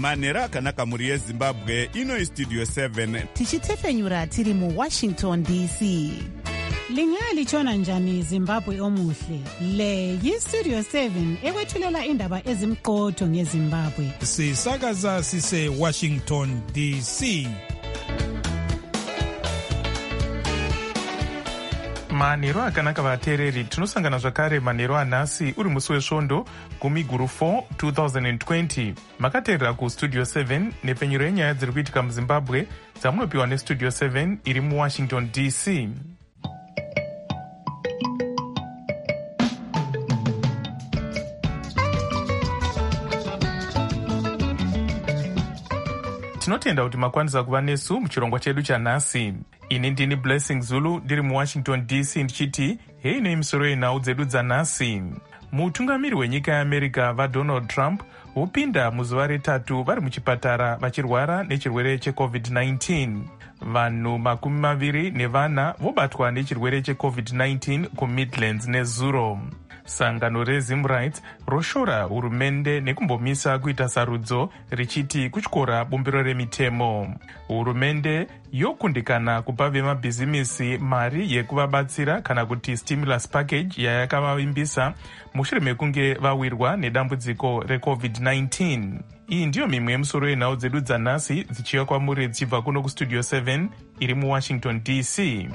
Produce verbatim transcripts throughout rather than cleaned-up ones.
manhero akanaka mhuri yezimbabwe. Ino istudio seven tichitefenyura tiri muwashington D C. Lingalitshona njani Zimbabwe omuhle? Le yistudio seven ekwethulela indaba ezimqotho ngeZimbabwe. Sisakaza sise Washington D C. manhero akanaka vateereri, tinosangana zvakare manhero anhasi uri musi wesvondo gumi guru four twenty twenty. Makateerera kustudio seven nepfenyuro yenyaya dziri kuitika muzimbabwe dzamunopiwa nestudio seven iri muwashington D C. Tinotenda kuti makwanisa kuva nesu muchirongwa chedu chanhasi. Ini ndini Blessing Zulu ndiri muwashington D C ndichiti hei nemisoro yenhau dzedu dzanhasi. Mutungamiri wenyika yeAmerica vaDonald Trump vopinda muzuva retatu vari muchipatara vachirwara nechirwere checovid nineteen. Vanhu makumi maviri nevana vobatwa nechirwere checovid nineteen kuMidlands nezuro. Sangano reZimRights roshora hurumende nekumbomisa kuita sarudzo richiti kutyora bumbiro remitemo. Hurumende yokundikana kupa vemabhizimisi mari yekuvabatsira kana kuti stimulus package yayakavavimbisa mushure mekunge vawirwa nedambudziko recovid nineteen. Iyi ndiyo mimwe yemusoro yenhau dzedu dzanhasi dzichiuya kwamuri dzichibva kuno kustudio seven iri muwashington D C.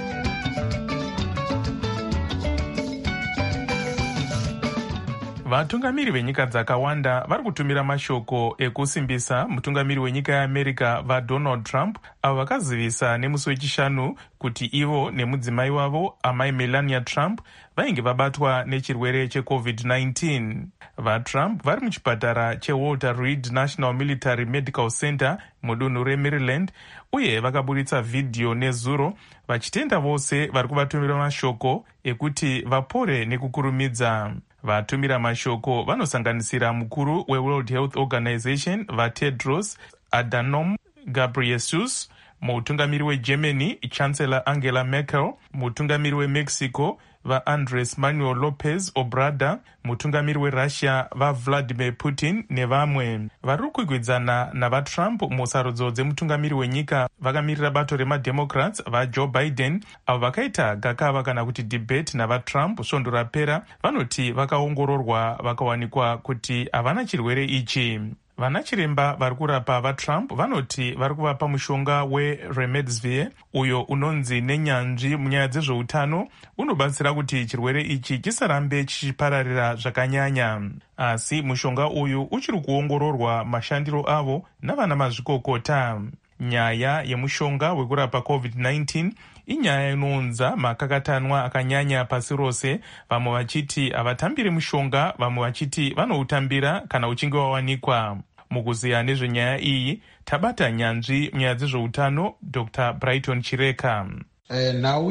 Vatungamiri venyika dzakawanda vari kutumira mashoko ekusimbisa mutungamiri wenyika yeAmerica vaDonald Trump avo vakazivisa nemusi wechishanu kuti ivo nemudzimai wavo amai Melania Trump vainge vabatwa nechirwere checovid nineteen. VaTrump vari muchipatara cheWalter Reed National Military Medical Center mudunhu reMaryland uye vakaburitsa vhidhiyo nezuro vachitenda vose vari kuvatumira mashoko ekuti vapore nekukurumidza. Vatumira mashoko vanosanganisira mukuru weWorld Health Organization vaTedros Adhanom Ghebreyesus, mutungamiri weGermany Chancellor Angela Merkel, mutungamiri weMexico vaAndres Manuel Lopez Obrador, mutungamiri weRussia vaVladimir Putin nevamwe. Vari kukwikwidzana navaTrump musarudzo dzemutungamiri wenyika vakamirira bato remademocrats vaJoe Biden avo vakaita gakava kana kuti debate navaTrump svondo rapera vanoti vakaongororwa vakawanikwa kuti havana chirwere ichi. Vana chiremba vari kurapa vaTrump vanoti vari kuvapa mushonga weRemdesivir uyo unonzi nenyanzvi munyaya dzezveutano unobatsira kuti chirwere ichi chisarambe chichipararira zvakanyanya. Asi mushonga uyu uchiri kuongororwa mashandiro avo navana mazvikokota. Nyaya yemushonga wekurapa covid nineteen inyaya inounza makakatanwa akanyanya pasi rose, vamwe vachiti havatambiri mushonga, vamwe vachiti vanoutambira kana uchinge wawanikwa. Mukuziya nezvenyaya iyi tabata nyanzvi munyaya dzezveutano Doctor Brighton Chireka. Uh, nhau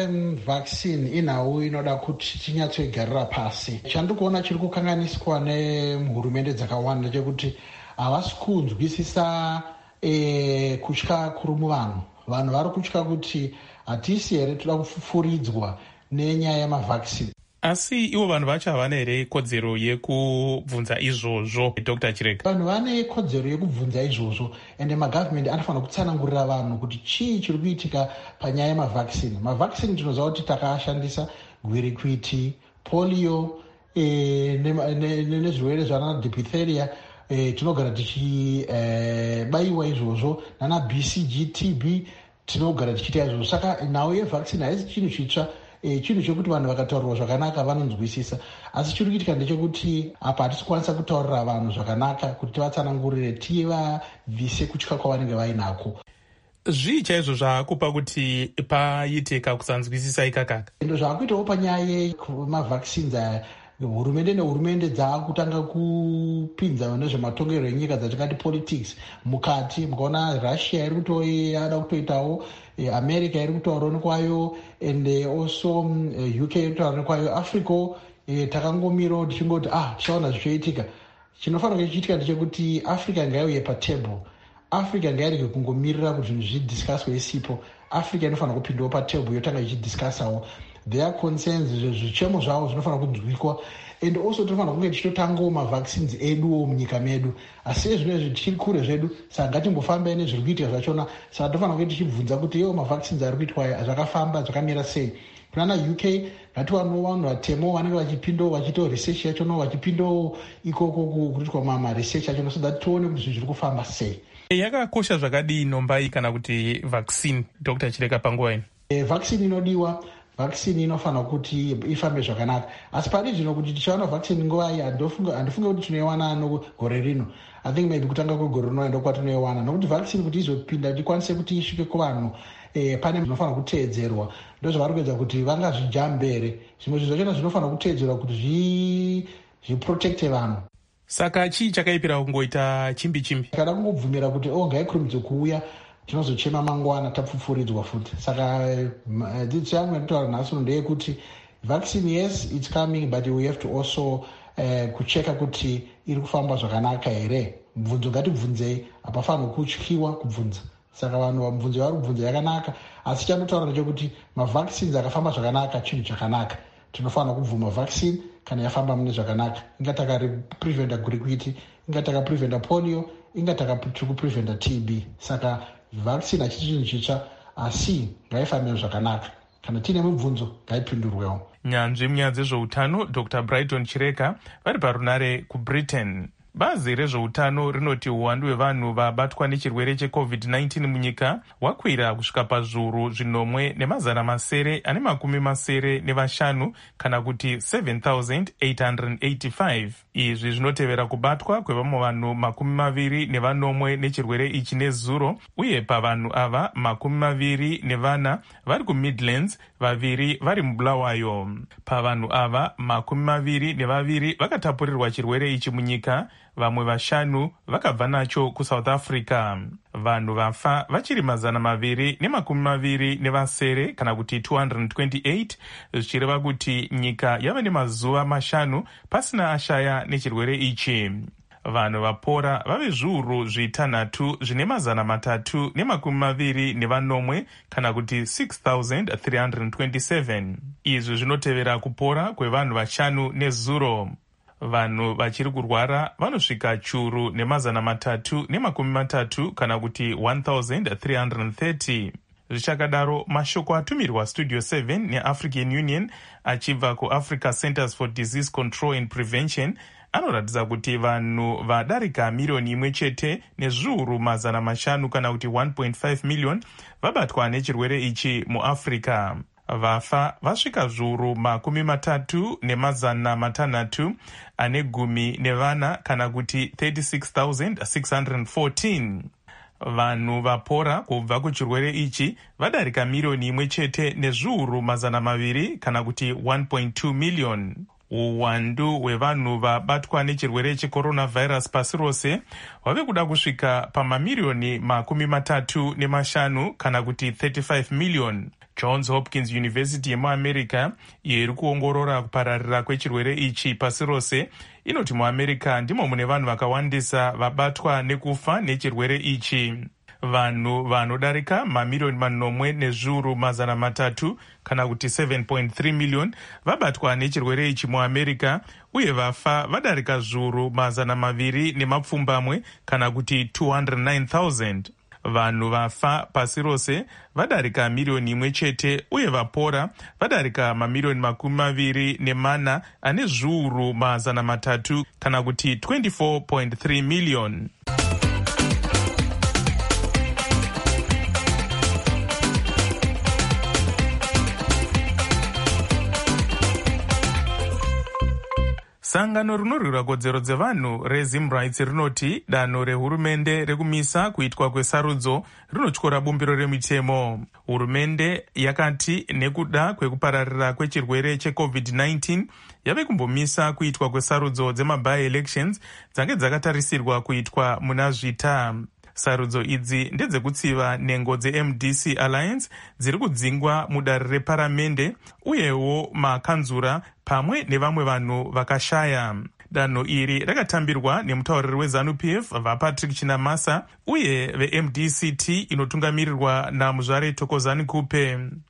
yevaccine inhau inoda kuti tinyatsoigarira pasi. Chandikuona chiri kukanganiswa nehurumende dzakawanda chekuti havasi kunzwisisa e, kutya kuri muvanhu. Vanhu vari kutya kuti hatisi here toda kufuridzwa nenyaya yemavhaccine. Asi ivo vanhu vacho havana here kodzero yekubvunza izvozvo Doctor Chireka? Vanhu vane kodzero yekubvunza izvozvo ende magavhmendi anofanira kutsanangurira vanhu kuti chii chiri kuitika panyaya yemavhaccine. Mavhaccine tinoziva kuti takaashandisa gwirikwiti, polio e, nezvirwere ne, ne, zvana diphtheria e, tinogara tichibayiwa e, izvozvo nana B C G, T B tinogara tichiita izvozvo. Saka nhau yevaccine haisi chinhu chitsva. E, chinhu chekuti vanhu vakataurirwa zvakanaka vanonzwisisa, asi chiri kuitika ndechekuti apa hatisi kukwanisa kutaurira vanhu zvakanaka kuti tivatsanangurire tivabvise kutya kwavanenge vainako. Zvii chaizvo zvaakupa kuti paitika kusanzwisisa ikakaka? Ndo zvaakuitawo panyaya yemavhaccines aya. Hurumende nehurumende dzaakutanga kupinza nezvematongerwo enyika dzatingati politics mukati. Mukaona Russia iri kutoyada kutoitawo, America iri kutaurawo nekwayo, and also U K iri kutaura nekwayo. Africa takangomirawo tichingoti ah tichaona zvichoitika. Chinofanira kuchiitika ndechekuti Africa ngaiuye patable. Africa ngairege kungomirira kuti zvinhu zvidiscusswe isipo. Africa inofanira kupindawo patable yotanga ichidiscussawo their concerns, zvichemo zvavo zvinofanira kunzwikwa. And also tinofanira kunge tichitotangawo mavaccines eduwo munyika medu, asi sezvino izvi tichiri kure zvedu, saka ngatimbofambai nezviri kuitika zvachona. Saka tinofanira kunge tichibvunza kuti iwo mavaccines ari kuitwa aya zvakafamba zvakamira sei. Kunana U K ngatiwanawo vanhu vatemo vanenge vachipindawo vachiitawo research yachono, vachipindawo ikoko kuitwa maresearch yachono, so that tione kuti zvinhu zviri kufamba sei. Yakakosha zvakadii nombai kana kuti vaccine, Doctor Chireka, panguva ino? E, vaccine inodiwa, vaccine inofanira kuti ifambe zvakanaka, asi pari zvino kuti tichawana vaccine nguva iyi handifunge kuti tinoiwana nogore rino. I think maybe kutanga kwegore rino ndo kwatinoiwana, nokuti vaccine kuti izopinda tikwanise kuti isvike kuvanhu e, pane zvinofanira kuteedzerwa. Ndo zvavari kuedza kuti vangazvijambere, zvimwe zvinhu zvachona zvinofanira kuteedzerwa kuti zviprotecte vanhu. Saka chii chakaipira kungoita chimbi chimbi? Kada kungobvumira kuti o ngaikurumidze kuuya, tinozochema mangwana tapfupfuridzwa futi. Saka dzidzo yangu yatotaura nhasi ndeyekuti vaccine, yes, it's coming, but we have to also uh, kucheka kuti iri kufamba zvakanaka here. Mubvunzo ngatibvunzei, hapafanirwi kutyiwa kubvunza. Saka vanhu mubvunzo vari kubvunza yakanaka, asi chandotaura ndechekuti mavaccines akafamba zvakanaka chinhu chakanaka. Tinofanira kubvuma vaccine kana yafamba mune zvakanaka. Inga takapreventa gurikwiti, inga takapreventa polio, inga takapreventa T B. Saka vaccine hachisi chinhu chitsva, asi ngaifambe zvakanaka. Kana tiine mibvunzo ngaipindurwewo. Nyanzvi munyaya dzezveutano Doctor Brighton Chireka vari parunare kuBritain. Bazi rezveutano rinoti uwandu hwevanhu vabatwa nechirwere checovid nineteen munyika hwakwira kusvika pazviuru zvinomwe nemazana masere ane makumi masere nevashanu kana kuti seven thousand eight hundred eighty-five. Izvi zvinotevera kubatwa kwevamwe vanhu makumi maviri nevanomwe nechirwere ichi nezuro, uye pavanhu ava makumi maviri nevana vari kuMidlands, vaviri vari muBulawayo. Pavanhu ava makumi maviri nevaviri vakatapurirwa chirwere ichi munyika, vamwe vashanu vakabva nacho kuSouth Africa. Vanhu vafa vachiri mazana maviri nemakumi maviri nevasere kana kuti two hundred twenty-eight, zvichireva kuti nyika yava nemazuva mashanu pasina ashaya nechirwere ichi. Vanhu vapora vave zviuru zvitanhatu zvine mazana matatu nemakumi maviri nevanomwe kana kuti six thousand three hundred twenty-seven. Izvi zvinotevera kupora kwevanhu vashanu nezuro. Vanhu vachiri kurwara vanosvika churu nemazana matatu nemakumi matatu kana kuti one thousand three hundred thirty. Zvichakadaro, mashoko atumirwa Studio seven neAfrican Union achibva kuAfrica Centers for Disease Control and Prevention anoratidza kuti vanhu vadarika miriyoni imwe chete nezviuru mazana mashanu kana kuti one point five million vabatwa nechirwere ichi muAfrica. Vafa vasvika zviuru makumi matatu nemazana matanhatu ane gumi nevana kana kuti thirty-six thousand six hundred fourteen. Vanhu vapora kubva kuchirwere ichi vadarika miriyoni imwe chete nezviuru mazana maviri kana kuti one point two million. Uwandu hwevanhu vabatwa nechirwere checoronavirus pasi rose hwave kuda kusvika pamamiriyoni makumi matatu nemashanu kana kuti thirty-five million. Johns Hopkins University yemuAmerica iyo iri kuongorora kupararira kwechirwere ichi pasi rose inoti muAmerica ndimo mune vanhu vakawandisa vabatwa nekufa nechirwere ichi. Vanhu vanodarika mamiriyoni manomwe nezviuru mazana matatu kana kuti seven point three million vabatwa nechirwere ichi muAmerica, uye vafa vadarika zviuru mazana maviri nemapfumbamwe kana kuti two hundred nine thousand. Vanhu vafa pasi rose vadarika miriyoni imwe chete, uye vapora vadarika mamiriyoni makumi maviri nemana ane zviuru mazana matatu kana kuti twenty-four point three million. Sangano rinorwira kodzero dzevanhu reZim Rights rinoti danho rehurumende rekumisa kuitwa kwesarudzo rinotyora bumbiro remitemo. Hurumende yakati nekuda kwekupararira kwechirwere checovid nineteen yave kumbomisa kuitwa kwesarudzo dzemaby elections dzange dzakatarisirwa kuitwa muna zvita. Sarudzo idzi ndedzekutsiva nhengo dzeM D C Alliance dziri kudzingwa mudare reparamende uyewo makanzura pamwe nevamwe vanhu vakashaya. Danho iri rakatambirwa nemutauriri weZANU P F vaPatrick Chinamasa uye veM D C T inotungamirirwa naMuzvare Thokozani Kupe.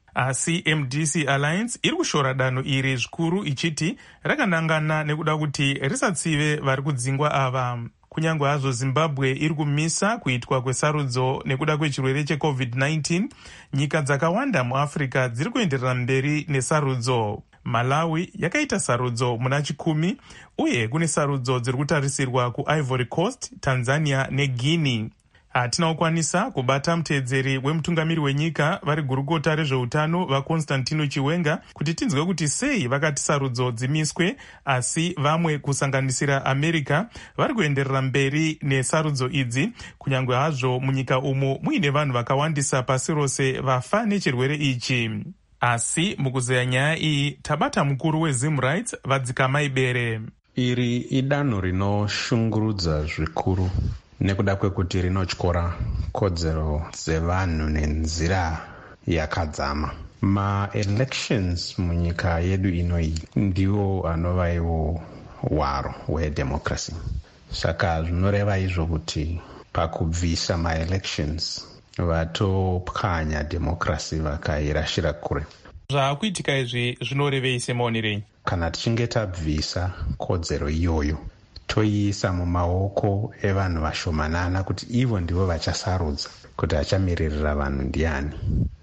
asi M D C Alliance iri kushora danho iri zvikuru ichiti rakanangana nekuda kuti risatsive vari kudzingwa ava. Kunyange hazvo Zimbabwe iri kumisa kuitwa kwesarudzo nekuda kwechirwere checovid nineteen, nyika dzakawanda muAfrica dziri kuenderera mberi nesarudzo. Malawi yakaita sarudzo muna chikumi uye kune sarudzo dziri kutarisirwa kuIvory Coast, Tanzania neGuinea. Hatina kukwanisa kubata muteedzeri wemutungamiri wenyika vari gurukota rezveutano vaConstantino Chiwenga kuti tinzwe kuti sei vakati sarudzo dzimiswe, asi vamwe kusanganisira America vari kuenderera mberi nesarudzo idzi, kunyange hazvo munyika umo muine vanhu vakawandisa pasi rose vafa nechirwere ichi. Asi mukuzeya nyaya iyi tabata mukuru weZimRights Vadzikama Ibere. Iri idanho rinoshungurudza zvikuru nekuda kwekuti rinotyora kodzero dzevanhu nenzira yakadzama. Ma-elections munyika yedu inoyi ndiwo anova iwo hwaro hwedemocracy. Saka zvinoreva izvo kuti pakubvisa ma-elections vatopwanya democracy vakairashira kure. Zvaakuitika izvi zvinorevei semaonerei? Kana tichinge tabvisa kodzero iyoyo toiisa mumaoko evanhu vashomanana kuti ivo ndivo vachasarudza kuti achamiririra vanhu ndiani.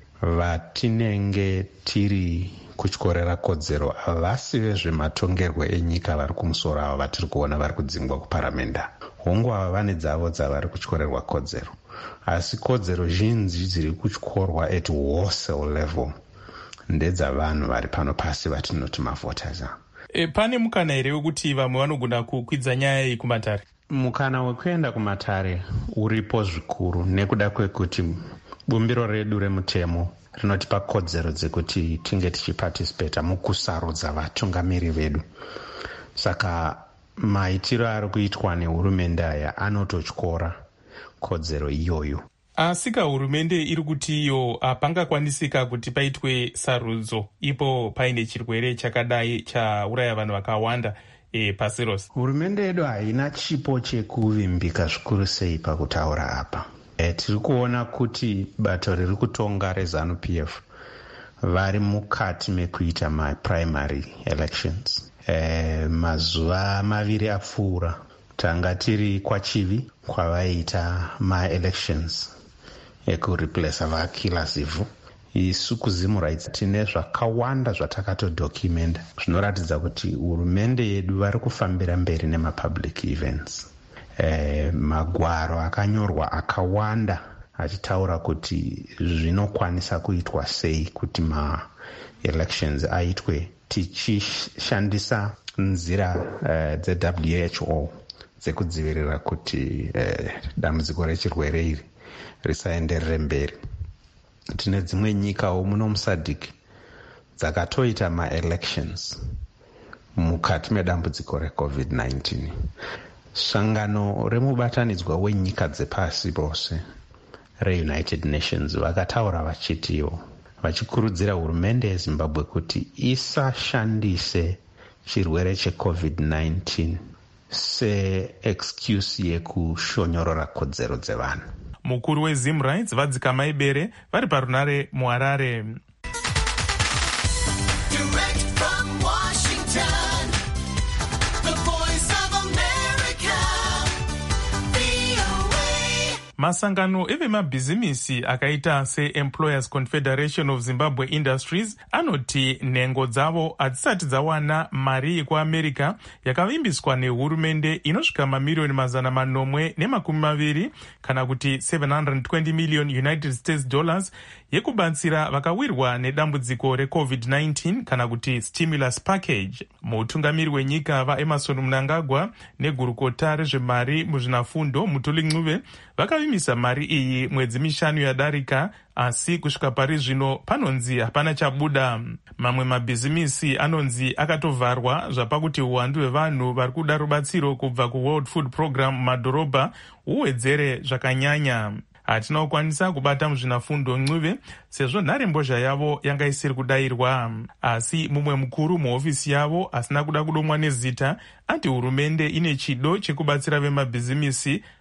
Vatinenge tiri kutyorera kodzero havasi vezvematongerwo enyika vari kumusoro avo vatiri kuona vari kudzingwa kuparamenda. Hongu ava vane dzavo dzavari kutyorerwa kodzero, asi kodzero zhinji dziri kutyorwa at wholesale level ndedzavanhu vari pano pasi vatinoti mavoters. E, pane mukana here wekuti vamwe vanogona kukwidza nyaya iyi kumatare? Mukana wekuenda kumatare uripo zvikuru nekuda kwekuti bumbiro redu remutemo rinotipa kodzero dzekuti tinge tichipatisipeta mukusarudza vatungamiri vedu. Saka maitiro ari kuitwa nehurumende aya anototyora kodzero iyoyo. Asi ka hurumende iri kuti iyo hapangakwanisika kuti paitwe sarudzo ipo paine chirwere chakadai chauraya vanhu vakawanda e, pasi rose. Hurumende yedu haina chipo chekuvimbika zvikuru sei pakutaura apa. E, tiri kuona kuti bato riri kutonga reZANU P F vari mukati mekuita maprimary elections. E, mazuva maviri apfuura tanga tiri kwachivi kwavaiita maelections ekureplesa vakilasivu. Isu kuZimRights tine zvakawanda zvatakatodocumenta zvinoratidza kuti hurumende yedu vari kufambira mberi nemapublic events. E, magwaro akanyorwa akawanda achitaura kuti zvinokwanisa kuitwa sei kuti ma-elections aitwe tichishandisa nzira uh, dze-W H O dzekudzivirira kuti uh, dambudziko rechirwere iri risaenderere mberi. Tine dzimwe nyikawo muno musadhiki dzakatoita ma-elections mukati medambudziko recovid nineteen. Sangano remubatanidzwa wenyika dzepasi rose reUnited Nations vakataura vachitiwo vachikurudzira hurumende yeZimbabwe kuti isashandise chirwere checovid nineteen se-excuse yekushonyorora kodzero dzevanhu. Mukuru weZimRights Vadzikama Ibere vari parunare muHarare. Masangano evemabhizimisi akaita seEmployers Confederation of Zimbabwe Industries anoti nhengo dzavo hadzisati dzawana mari yekuAmerica yakavimbiswa nehurumende inosvika mamirioni mazana manomwe nemakumi maviri kana kuti seven hundred twenty million United States dollars yekubatsira vakawirwa nedambudziko recovid nineteen kana kuti stimulus package. Mutungamiri wenyika vaEmerson Mnangagwa negurukota rezvemari muzvinafundo Mutuli Ncube vakavimisa mari iyi mwedzi mishanu yadarika, asi kusvika pari zvino panonzi hapana chabuda. Mamwe mabhizimisi anonzi akatovharwa zvapakuti uwandu hwevanhu vari kuda rubatsiro kubva kuWorld Food Program mumadhorobha huwedzere zvakanyanya. Hatina kukwanisa kubata muzvinafundo Ncube sezvo nharembozha yavo yanga isiri kudayirwa, asi mumwe mukuru muhofisi yavo asina kuda kudomwa nezita ati hurumende ine chido chekubatsira vemabhizimisi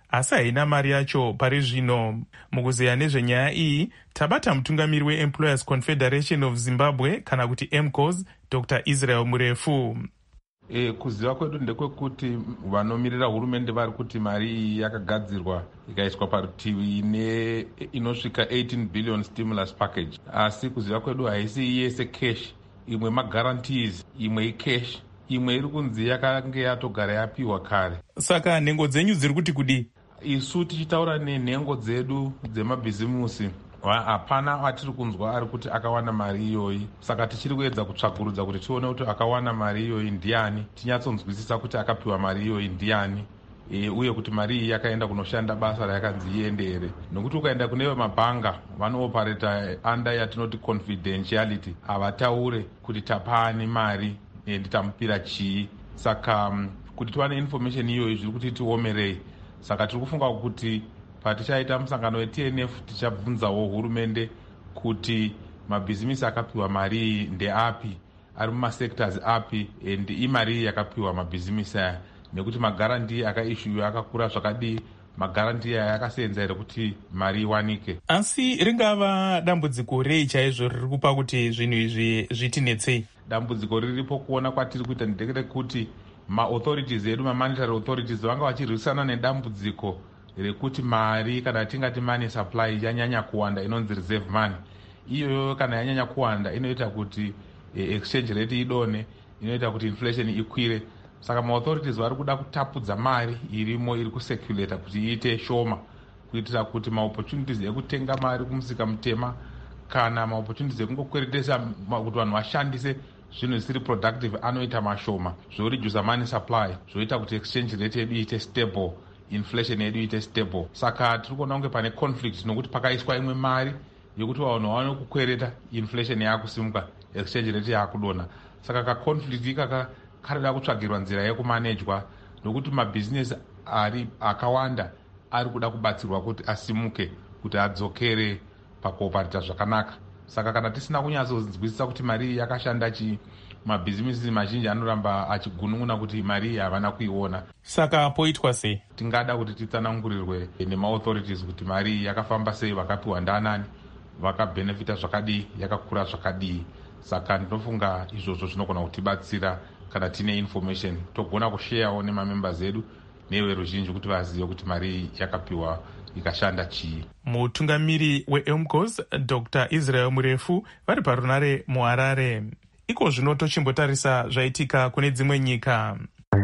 asi haina mari yacho pari zvino. Mukuzeya nezvenyaya iyi tabata mutungamiri weEmployers Confederation of Zimbabwe kana kuti M C O S, Doctor Israel Murefu. E, kuziva kwedu ndekwekuti vanomirira hurumende vari kuti mari iyi yakagadzirwa ikaiswa parutivi ine inosvika eighteen billion stimulus package, asi kuziva kwedu haisi yese cash, imwe magarantees, imwe icash, imwe iri kunzi yakange yatogara yapiwa kare. Saka nhengo dzenyu dziri kuti kudi? Isu tichitaura nenhengo dzedu dzemabhizimusi, hapana atiri kunzwa ari kuti akawana mari iyoyi. Saka tichiri kuedza kutsvagurudza kuti tione kuti akawana mari iyoyi ndiani, tinyatsonzwisisa kuti akapiwa mari iyoyi ndiani, e, uye kuti mari iyi yakaenda kunoshanda basa rayakanzi iende here. Nokuti ukaenda kune mabhanga vanoopareta under yatinoti confidentiality, havataure kuti tapani mari ende tamupira chii. Saka um, kuti tiwane information iyoyi zviri kuti tiomerei. Saka tiri kufunga kuti patichaita musangano we-T N F tichabvunzawo hurumende kuti mabhizimisi akapiwa mari iyi ndeapi, ari mumasectors api, and imari yakapiwa mabhizimisi aya, nekuti magaranti akaishuiwa akakura zvakadii, magaranti aya akasenza here kuti mari iwanike. Asi ringava dambudziko rei chaizvo riri kupa kuti zvinhu izvi zvitinetsei? Dambudziko riripo kuona kwatiri kuita nderekuti ma-authorities edu, ma-monetary authorities vanga vachirwisana nedambudziko rekuti mari kana tingati money supply yanyanya kuwanda, inonzi reserve money. Iyoyo kana yanyanya kuwanda inoita kuti eh, exchange rate idone, inoita kuti inflation ikwire. Saka ma-authorities vari kuda kutapudza mari irimo iri kucirculate kuti iite shoma, kuitira kuti ma-opportunities ekutenga mari kumusika mutema kana ma-opportunities ekungokweretesa kuti vanhu vashandise zvinhu zvisiri productive anoita mashoma, zvoreduce money supply, zvoita kuti exchange rate yedu iite stable, inflation yedu iite stable. Saka tiri kuona kunge pane conflict, nokuti pakaiswa imwe mari yokuti vanhu vaone kukwereta, inflation yakusimuka, exchange rate yakudona. Saka ka conflict ikaka karida kutsvagirwa nzira yekumanejwa, nokuti mabhizinesi ari akawanda ari kuda kubatsirwa kuti asimuke, kuti adzokere pakuoparita zvakanaka. Saka kana tisina kunyatsonzwisisa kuti mari yakashanda chi, mabhizimisi mazhinji anoramba achigunun'una kuti mari havana kuiona. Saka poitwa sei? Tingada kuti titsanangurirwe nema-authorities kuti mari yakafamba sei, vakapiwa ndanani, vakabenefita zvakadii, yakakura zvakadii. Saka ndinofunga izvozvo zvinogona kutibatsira kana tine information, togona kusheyawo nemamembers edu neveruzhinji kuti vazive kuti mari yakapiwa ikashanda chii. Mutungamiri we-M C O S, Doctor Israel Murefu, vari parunare muHarare. Iko zvino tochimbotarisa zvaitika kune dzimwe nyika.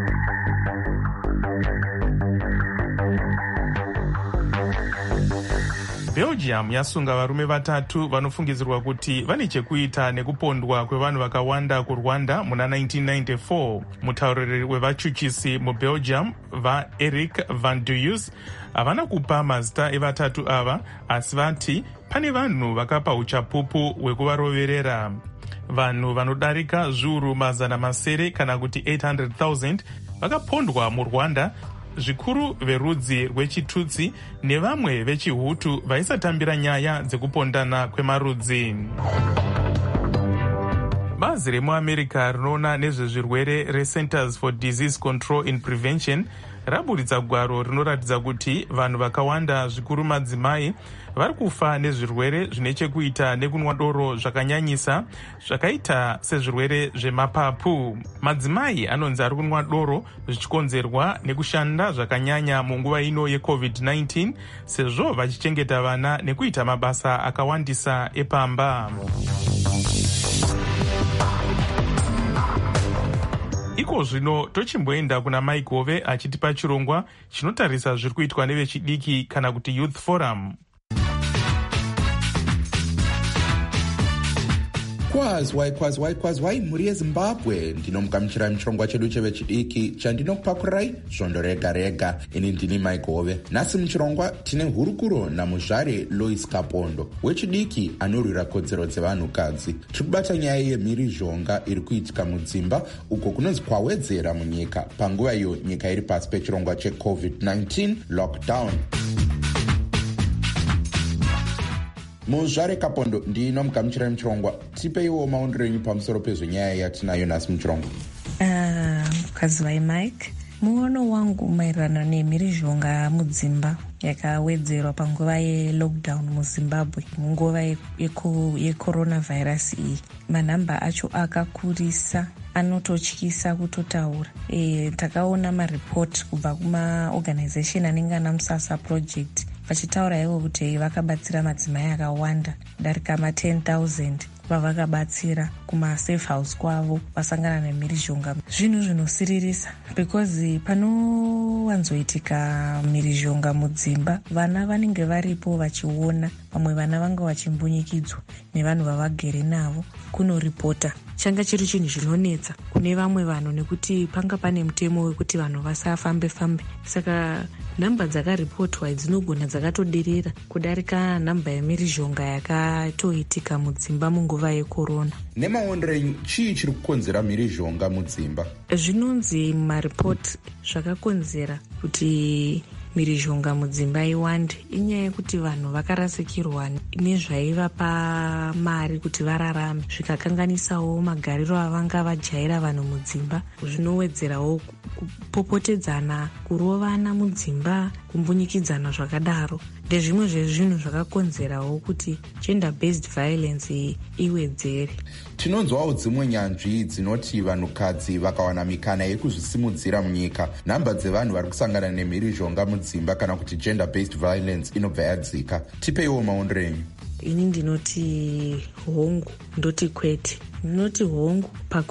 Belgium yasunga varume vatatu vanofungidzirwa kuti vane chekuita nekupondwa kwevanhu vakawanda kuRwanda muna nineteen ninety-four. Mutauriri wevachuchisi muBelgium vaEric van Duyus havana kupa mazita evatatu ava, asi vati pane vanhu vakapa uchapupu hwekuvaroverera. Vanhu vanodarika zviuru mazana masere kana kuti eight hundred thousand vakapondwa muRwanda, zvikuru verudzi rwechitutsi nevamwe vechihutu vaisatambira nyaya dzekupondana kwemarudzi. Bazi remuAmerica rinoona nezvezvirwere reCenters for Disease Control and Prevention raburitsa gwaro rinoratidza kuti vanhu vakawanda, zvikuru madzimai, vari kufa nezvirwere zvine chekuita nekunwa doro zvakanyanyisa zvakaita sezvirwere zvemapapu. Madzimai anonzi ari kunwa doro zvichikonzerwa nekushanda zvakanyanya munguva ino yecovid nineteen, sezvo vachichengeta vana nekuita mabasa akawandisa epamba. Iko zvino tochimboenda kuna Mike Hove achitipa chirongwa chinotarisa zviri kuitwa nevechidiki kana kuti Youth Forum. Kwazwai kwazwai kwazwai mhuri yeZimbabwe, ndinomugamuchira muchirongwa chedu chevechidiki chandinokupakurai svondo rega rega. Ini ndini Mike Hove. Nhasi muchirongwa tine hurukuro namuzvare Lois Kapondo wechidiki anorwira kodzero dzevanhukadzi. Tiri kubata nyaya yemhirizhonga iri kuitika mudzimba uko kunonzi kwawedzera munyika panguva iyo nyika iri pasi pechirongwa checovid nineteen lockdown. Muzvare Kapondo, ndinomugamuchira muchirongwa, tipeiwo maondero enyu pamusoro pezvenyaya yatinayo nhasi muchirongwa. mukadzi uh, wai Mike, Muono wangu maererano nemhirizhonga mudzimba yakawedzerwa panguva yelockdown muZimbabwe, munguva yecoronavirus iyi, manhamba acho akakurisa, anototyisa kutotaura. E, takaona maripoti kubva kumaorganization anenge ana Musasa project vachitaura ivo kuti vakabatsira madzimai akawanda darika ma ten thousand vavakabatsira kumasafe house kwavo vasangana nemhirizhonga. Zvinhu zvinosiririsa because panowanzoitika mhirizhonga mudzimba, vana vanenge varipo vachiona, vamwe vana vanga vachimbunyikidzwa nevanhu vavagere navo kunoripota. Changa chiri chinhu zvinonetsa kune vamwe vanhu nekuti panga pane mutemo wekuti vanhu vasafambe fambe, saka nhamba dzakaripotwa dzinogona dzakatoderera kudarika nhamba yemhirizhonga yakatoitika mudzimba munguva yekorona. Nemaonero enyu, chii chiri kukonzera mhirizhonga mudzimba? Zvinonzi maripoti zvakakonzera kuti mhirizhonga mudzimba iwande inyaya yekuti vanhu vakarasikirwa nezvaivapa mari kuti vararame, zvikakanganisawo magariro avanga vajaira vanhu mudzimba, zvinowedzerawo kupopotedzana, kurovana mudzimba, kumbunyikidzana zvakadaro. Ndezvimwe zvezvinhu zvakakonzerawo kuti gender based violence iwedzere. Tinonzwawo dzimwe nyanzvi dzinoti vanhukadzi vakawana mikana yekuzvisimudzira munyika, nhamba dzevanhu vari kusangana nemhirizhonga mudzimba kana kuti gender based violence inobva yadzika. Tipeiwo maonero enyu. Ini ndinoti hongu, ndoti kwete. Ndinoti hongu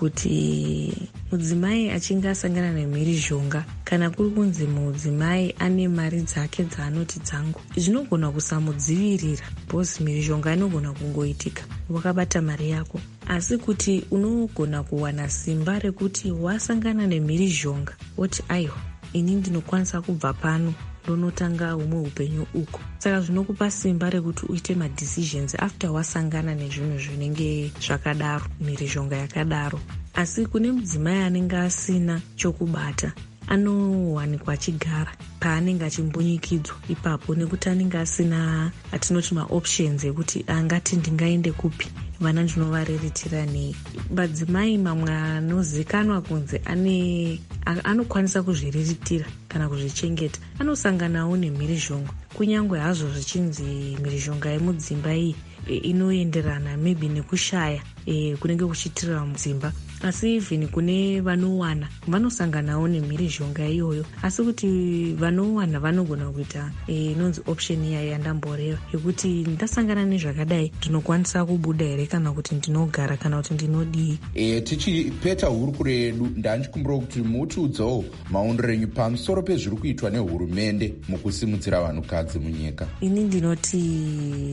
pakuti mudzimai achinge asangana nemhirizhonga, kana kuri kunzi mudzimai ane mari dzake dzaanoti dzangu, zvinogona kusamudzivirira bhosi mhirizhonga inogona kungoitika wakabata mari yako. Asi kuti unogona kuwana simba rekuti wasangana nemhirizhonga woti aiwa, ini ndinokwanisa kubva pano ndonotanga humwe upenyu uko. Saka zvinokupa simba rekuti uite madecisions after wasangana nezvinhu zvinenge zvakadaro, mhirizhonga yakadaro. Asi kune mudzimai anenge asina chokubata, anowanikwa achigara paanenge achimbunyikidzwa ipapo, nekuti anenge asina atinoti maoptions ekuti angati ndingaende kupi, vana ndinovareritira nei. Madzimai mamwe anozikanwa kunzi ane anokwanisa kuzviriritira kana kuzvichengeta anosanganawo nemhirizhonga, kunyange hazvo zvichinzi mhirizhonga yemudzimba iyi inoenderana maybe nekushaya e, kunenge kuchiitirwa mudzimba. Asi even kune vanowana vanosanganawo nemhirizhonga iyoyo, asi kuti vanowana vanogona kuita inonzi e, option iya yandamboreva yekuti ndasangana nezvakadai ndinokwanisa kubuda here kana kuti ndinogara kana kuti ndinodii. E, tichipeta hurukuro yedu, ndanchikumbira kuti mutiudzawo maonero enyu pamusoro pezviri kuitwa nehurumende mukusimudzira vanhukadzi munyika. Ini ndinoti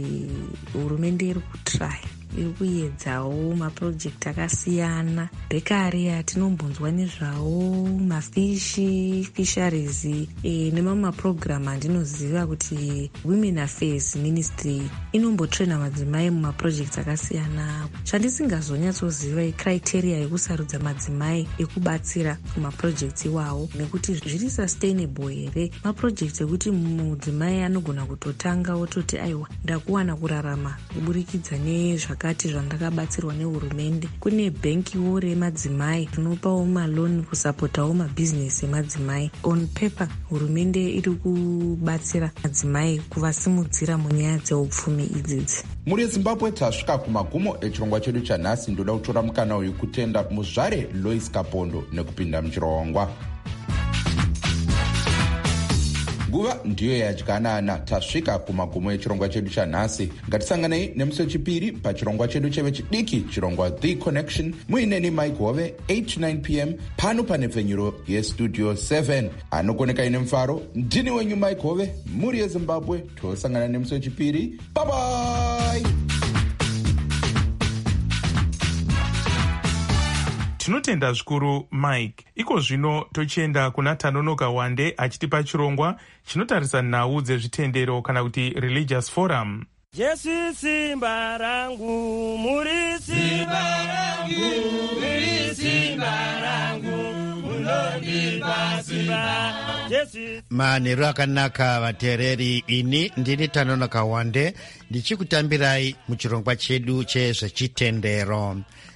hurumende iri kutraya, iri kuedzawo mapurojekti akasiyana. Bekare atinombonzwa nezvawo mafishi fisheries e, nemamwe mapurogiramu andinoziva kuti Women Affairs Ministry inombotrena madzimai mumapurojekti akasiyana. Chandisingazonyatsoziva icriteria yekusarudza madzimai ekubatsira kumapurojekti iwawo, nekuti zviri sustainable here mapurojekti ekuti mudzimai anogona kutotanga wototi aiwa ndakuwana kurarama kuburikidza nezvakati zvandakabatsirwa nehurumende. Kune bhenkiwo remadzimai rinopawo maloni kusapotawo mabhizinesi emadzimai. On paper hurumende iri kubatsira madzimai kuvasimudzira munyaya dzeupfumi idzidzi. Muri Zimbabwe tasvika kumagumo echirongwa chedu chanhasi. Ndoda kutora mukana uyu kutenda muzvare Lois Kapondo nekupinda muchirongwa. Nguva ndiyo yadyanana. Tasvika kumagumo echirongwa chedu chanhasi. Ngatisanganei nemusi wechipiri pachirongwa chedu chevechidiki, chirongwa The Connection, muineni Mike Hove, eight to nine p m pano panepfenyuro yestudio seven. Anokoneka ine mufaro, ndini wenyu Mike Hove, muri yeZimbabwe. Tosangana nemusi wechipiri. Bye bye. Tinotenda zvikuru Mike. Iko zvino tochienda kuna Tanonoka Wande achitipa chirongwa chinotarisa nhau dzezvitendero kana kuti religious forum. Jesu simba rangu, muri simba rangu, muri simba rangu, munondipa simba. Manheru akanaka vateereri, ini ndini Tanonoka Wande ndichikutambirai muchirongwa chedu chezvechitendero.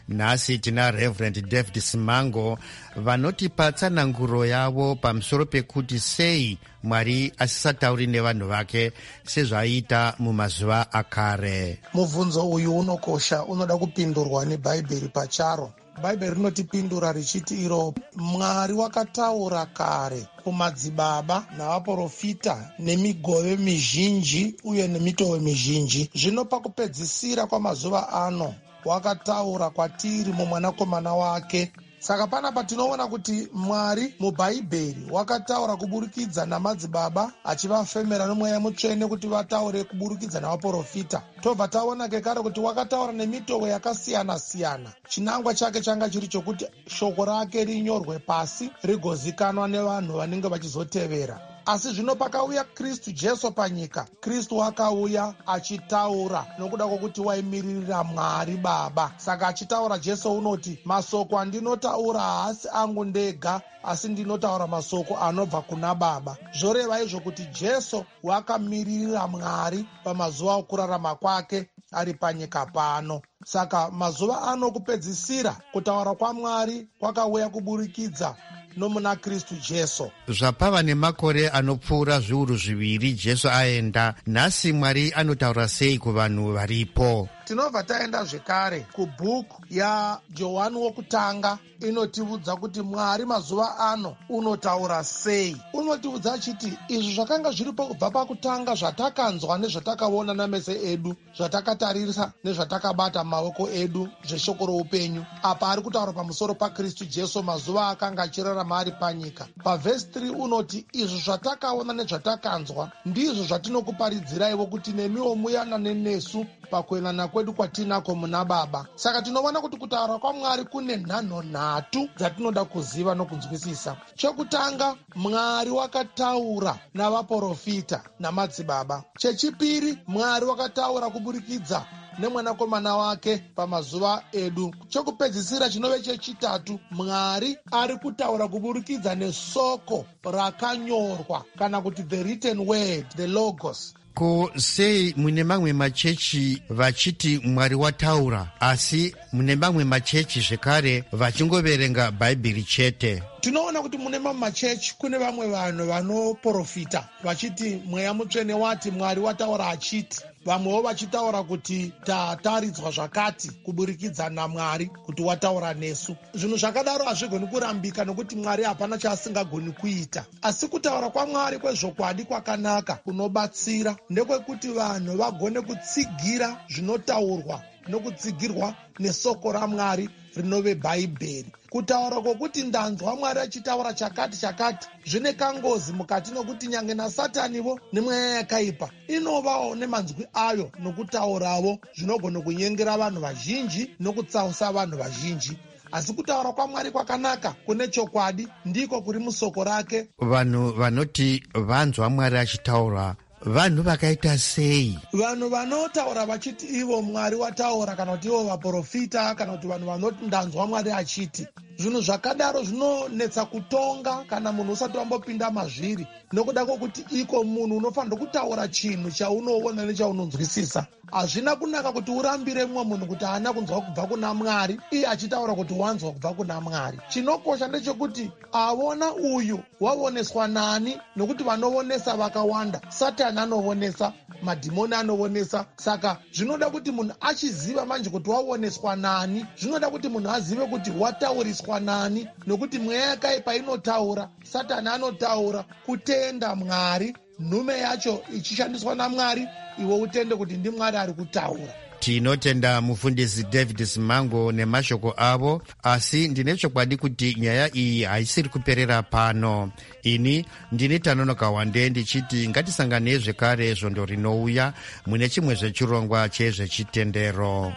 nhasi tina Reverend David Simango vanotipa tsananguro yavo pamusoro pekuti sei Mwari asisatauri nevanhu vake sezvaita mumazuva akare. Mubvunzo uyu unokosha, unoda kupindurwa nebhaibheri pacharo. Bhaibheri rinotipindura richiti iro Mwari wakataura kare kumadzibaba navaprofita nemigove mizhinji uye nemitoo mizhinji. Zvino pakupedzisira kwamazuva ano wakataura kwatiri mumwanakomana wake. Saka panapa tinoona kuti Mwari mubhaibheri wakataura kuburikidza namadzibaba achivafemera nomweya mutsvene kuti vataure kuburikidza navaprofita. Tobva taona kekare kuti wakataura nemitoo yakasiyana siyana. Chinangwa chake changa chiri chokuti shoko rake rinyorwe pasi rigozikanwa nevanhu vanenge vachizotevera. Asi zvino pakauya Kristu Jesu panyika, Kristu akauya achitaura nokuda kwokuti waimiririra Mwari Baba. Saka achitaura Jesu unoti, masoko andinotaura haasi angu ndega, asi ndinotaura masoko anobva kuna Baba. Zvoreva izvo kuti Jesu wakamiririra Mwari pamazuva okurarama kwake ari panyika pano. Saka mazuva ano kupedzisira kutaura kwaMwari kwakauya kuburikidza nomuna Kristu Jesu. Zvapava nemakore anopfuura zviuru zviviri Jesu aenda, nhasi Mwari anotaura sei kuvanhu varipo? Tinobva taenda zvekare kubhuku yaJohani wokutanga, inotiudza kuti Mwari mazuva ano unotaura sei. Unotiudza achiti izvi zvakanga zviripo kubva pakutanga, zvatakanzwa nezvatakaona nameso edu, zvatakatarisa nezvatakabata maoko edu zveshoko roupenyu. Apa ari kutaura pamusoro paKristu Jesu mazuva akanga achirarama ari panyika. Pavhesi three unoti izvi zvatakaona nezvatakanzwa ndizvo zvatinokuparidziraiwo kuti nemiwo muyanane nesu pakuendana kwedu kwatinako muna Baba. Saka tinoona kuti kutaura kwaMwari kune nhanho nhatu dzatinoda kuziva nokunzwisisa. Chekutanga, Mwari wakataura navaprofita namadzibaba. Chechipiri, Mwari wakataura kuburikidza nemwanakomana wake pamazuva edu. Chokupedzisira chinove chechitatu, Mwari ari kutaura kuburikidza nesoko rakanyorwa kana kuti the written word, the logos. Ko sei mune mamwe machechi vachiti Mwari wataura, asi mune mamwe machechi zvekare vachingoverenga Bhaibheri chete? Tinoona kuti mune mamwe machechi kune vamwe vanhu vanoprofita vachiti mweya mutsvene wati Mwari wataura achiti. Vamwewo vachitaura kuti tataridzwa zvakati kuburikidza naMwari kuti wataura nesu. Zvinhu zvakadaro hazvigoni kurambika nokuti Mwari hapana chaasingagoni kuita. Asi kutaura kwaMwari kwezvokwadi kwakanaka kunobatsira ndekwekuti vanhu vagone kutsigira zvinotaurwa nokutsigirwa nesoko raMwari rinove Bhaibheri. Kutaura kwokuti ndanzwa Mwari achitaura chakati chakati zvine kangozi mukati, nokuti nyange naSatanivo nemweya yakaipa inovawo nemanzwi ayo nokutaurawo zvinogona kunyengera vanhu vazhinji nokutsausa vanhu vazhinji. Asi kutaura kwaMwari kwakanaka kune chokwadi ndiko kuri musoko rake. Vanhu vanoti vanzwa Mwari achitaura vanhu vakaita sei? Vanhu vanotaura vachiti ivo Mwari wataura, kana kuti ivo vaprofita, kana kuti vanhu vanoti ndanzwa Mwari achiti. Zvinhu zvakadaro zvinonetsa kutonga kana munhu usati wambopinda mazviri, nokuda kwokuti iko munhu unofanira kutaura chinhu chaunoona nechaunonzwisisa. Hazvina kunaka kuti urambire mumwe munhu kuti haana kunzwa kubva kuna Mwari iye achitaura kuti wanzwa kubva kuna Mwari. Chinokosha ndechekuti avona uyu waoneswa nani, nokuti vanoonesa vakawanda. Satani anoonesa, madhimoni anoonesa. Saka zvinoda kuti munhu achiziva manje kuti waoneswa nani, zvinoda kuti munhu azive kuti watauriswa nani, nokuti mweya yakaipa inotaura, Satani anotaura kutenda Mwari, nhume yacho ichishandiswa naMwari, iwe utende kuti ndiMwari ari kutaura. Tinotenda mufundisi David Simango nemashoko avo, asi ndine chokwadi kuti nyaya iyi haisiri kuperera pano. Ini ndini Tanonoka Wande ndichiti ngatisanganei zvekare zvondo rinouya mune chimwe zvechirongwa chezvechitendero.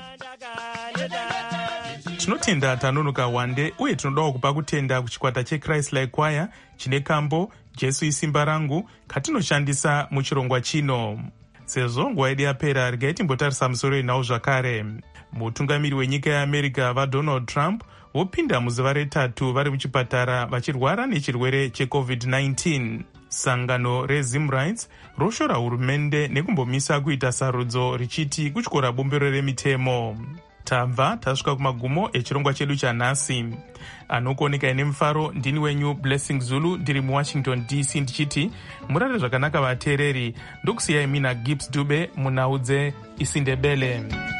Tinotenda Tanonoka Wande uye tinodawo kupa kutenda kuchikwata cheChrist Like Choir chine kambo Jesu isimba rangu katinoshandisa muchirongwa chino. Sezvo nguva yedu yapera, regai timbotarisa musoro inawo zvakare. Mutungamiri wenyika yeAmerica vaDonald Trump vopinda muzuva retatu vari muchipatara vachirwara nechirwere checovid nineteen. Sangano reZimrights roshora hurumende nekumbomisa kuita sarudzo richiti kutyora bumbiro remitemo. tabva tasvika kumagumo echirongwa chedu chanhasi. Anokuoneka ine mufaro ndini wenyu Blessing Zulu ndiri muwashington D C ndichiti murare zvakanaka vateereri. Ndokusiyai mina Gibbs Dube munaudze isindebele.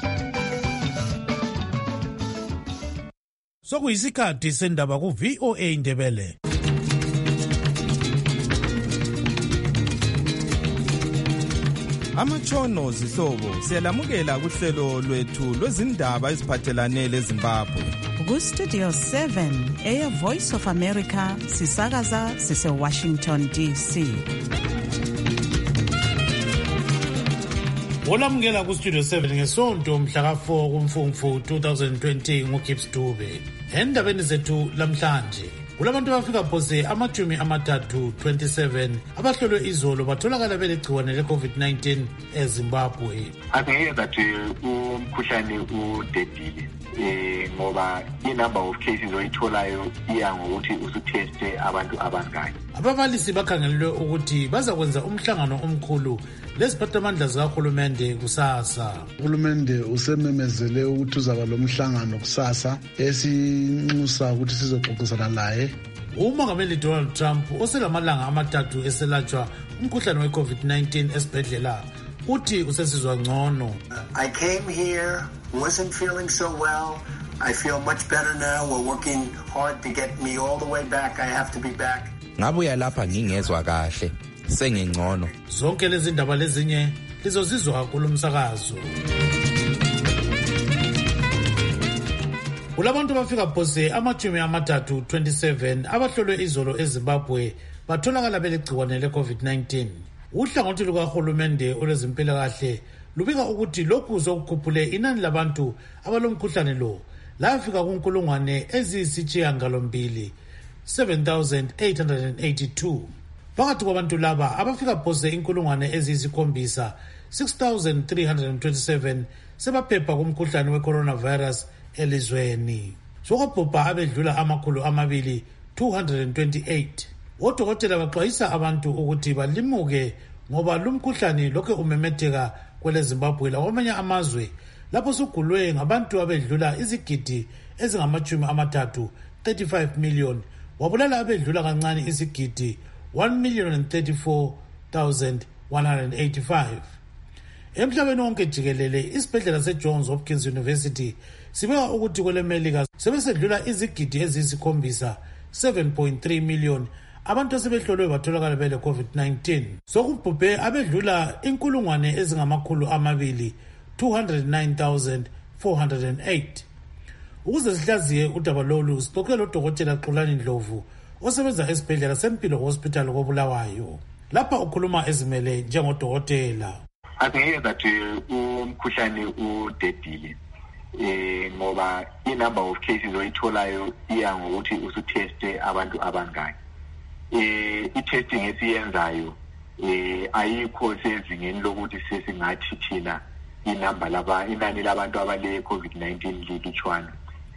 Sokuyisikhathi sendaba ku V O A Ndebele. Amatshono zihlobo siyalamukela kuhlelo lwethu lwezindaba eziphathelane leZimbabwe. Ku-Studio seven, Air Voice of America, sisakaza sise Washington D C. Olamukela ku-Studio seven ngesonto mhla ka four kuMfumfu twenty twenty nguGibbs Dube. Endabeni zethu lamhlanje kulabantu abafika phose amajumi amathathu twenty-seven abahlolwe izolo batholakala belegciwane le-COVID nineteen eZimbabwe. Angeke that umkhuhlane udedile eh ngoba i-number of cases oyitholayo iya ngokuthi usuteste abantu abangaki. Ababalisi bakhangelelwe ukuthi bazakwenza umhlangano omkhulu leziphathamandla zikahulumende kusasa. Uhulumende usememezele ukuthi uzaba lo mhlangano kusasa esinxusa ukuthi sizoxoxisana laye. Umongameli Donald Trump oselamalanga amathathu eselatshwa umkhuhlane we-COVID nineteen esibhedlela uthi usesizwa ngcono. I came here, wasn't feeling so well. I feel much better now. We're working hard to get me all the way back. I have to be back. Ngabuya lapha ngingezwa kahle. Sengingcono. Zonke lezi ndaba lezinye lizozizwa kulomsakazo. Kulabantu bafika phose amajumi amathathu twenty-seven abahlolwe izolo eZimbabwe batholakala belegciwane le-COVID nineteen. Uhlangothi lukahulumende olwezimpilakahle lubika ukuthi lokhu zokukhuphule inani labantu abalomkhuhlane lo lafika kunkulungwane eziyisishiyagalombili seven thousand eight hundred eighty-two. Phakathi kwabantu laba abafika phose inkulungwane eziyisikhombisa six thousand three hundred twenty-seven sebaphepha kumkhuhlane we-coronavirus elizweni. Sokwabhubha abedlula amakhulu amabili two hundred twenty-eight. Odokotela baxwayisa abantu ukuthi balimuke ngoba lumkhuhlane lokho umemetheka kwele Zimbabwe lakwamanye amazwe lapho sugulwe ngabantu abedlula izigidi ezingamachumi amathathu thirty-five million wabulala abedlula kancane izigidi one million thirty-four thousand one hundred eighty-five. Emhlabeni wonke jikelele isibhedlela seJohns Hopkins University sibeka ukuthi kwele Melika sebesedlula izigidi eziyisikhombisa seven point three million abantu asebehlolwe batholakala bele COVID nineteen. Sokubhubhe abedlula inkulungwane ezingamakhulu amabili two hundred nine thousand four hundred eight. Ukuze sihlaziye udaba lolu sixoxe lodokotela Xolani Ndlovu osebenza esibhedlela seMpilo Hospital koBulawayo. Lapha ukhuluma ezimele njengodokotela. Angeke that umkhuhlane udedile eh ngoba i-number of cases oyitholayo iya ngokuthi usuteste abantu abangaki. Eh i-testing esiyenzayo eh ayikho sezingeni lokuthi sesingathi thina inamba laba inani labantu abale COVID nineteen litshwana.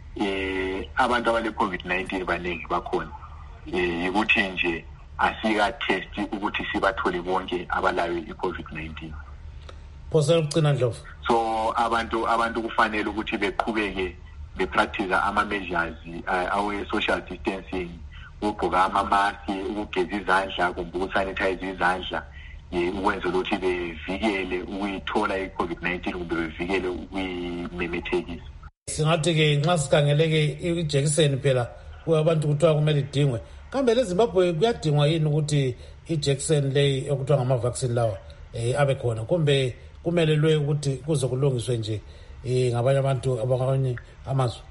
Eh abantu abale COVID nineteen baningi bakhona. Eh ukuthi nje asika test ukuthi sibathole bonke abalayo i-COVID nineteen. Phosela ucina Ndlovu. So abantu abantu kufanele ukuthi beqhubeke bepractice ama measures awe social distancing, ukugqoka ama mask, ukugeza izandla kumbe ukusanitize izandla ukwenza ukuthi bevikele ukuyithola i-COVID nineteen kumbe bevikele ukuyimemethekisa. Singathi ke nxa sikhangeleke ijekiseni phela kuyabantu kuthiwa kumele idingwe. Kambe leZimbabwe kuyadingwa yini ukuthi ijekiseni leyi okuthiwa ngama vaccine lawa eh abe khona kumbe kumele lwe ukuthi kuzokulungiswe nje eh ngabanye abantu abakanye amazwe?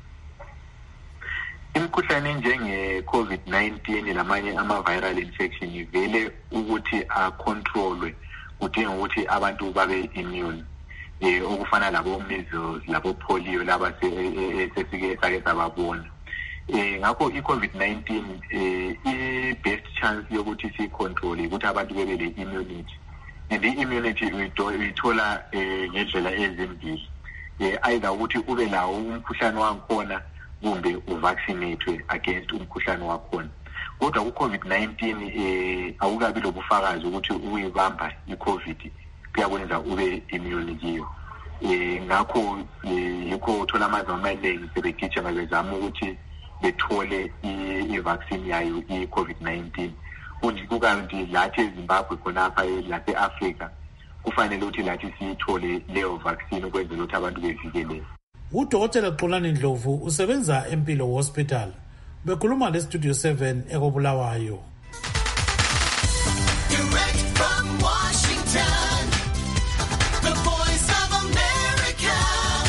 Imikhuhlane njenge COVID nineteen lamanye ama viral infection ivele ukuthi a controlwe kudinga ukuthi abantu babe immune eh okufana labo measles labo polio laba sesike sake sababona. Eh ngakho i-COVID nineteen eh i-best chance yokuthi si control ukuthi abantu bebe le immunity. And the immunity uyithola eh ngendlela ezimbili. Eh either ukuthi ube lawo umkhuhlane wakhona kumbe uvaccinate against umkhuhlane wakhona. Kodwa ku-COVID nineteen eh awukabi lobufakazi ukuthi uyibamba i-COVID kuyakwenza ube immune kiyo. eh ngakho yikho uthola amazwe amaningi sebegijima bezama ukuthi bethole i-vaccine yayo i-COVID nineteen. Kunje kukanti lathi eZimbabwe khonapha lapha eAfrika kufanele ukuthi lathi siyithole leyo vaccine ukwenzela ukuthi abantu bevikeleke. Udokotela Xolani Ndlovu usebenza eMpilo Hospital. Bekhuluma le Studio seven ekobulawayo. Direct from Washington, the voice of America,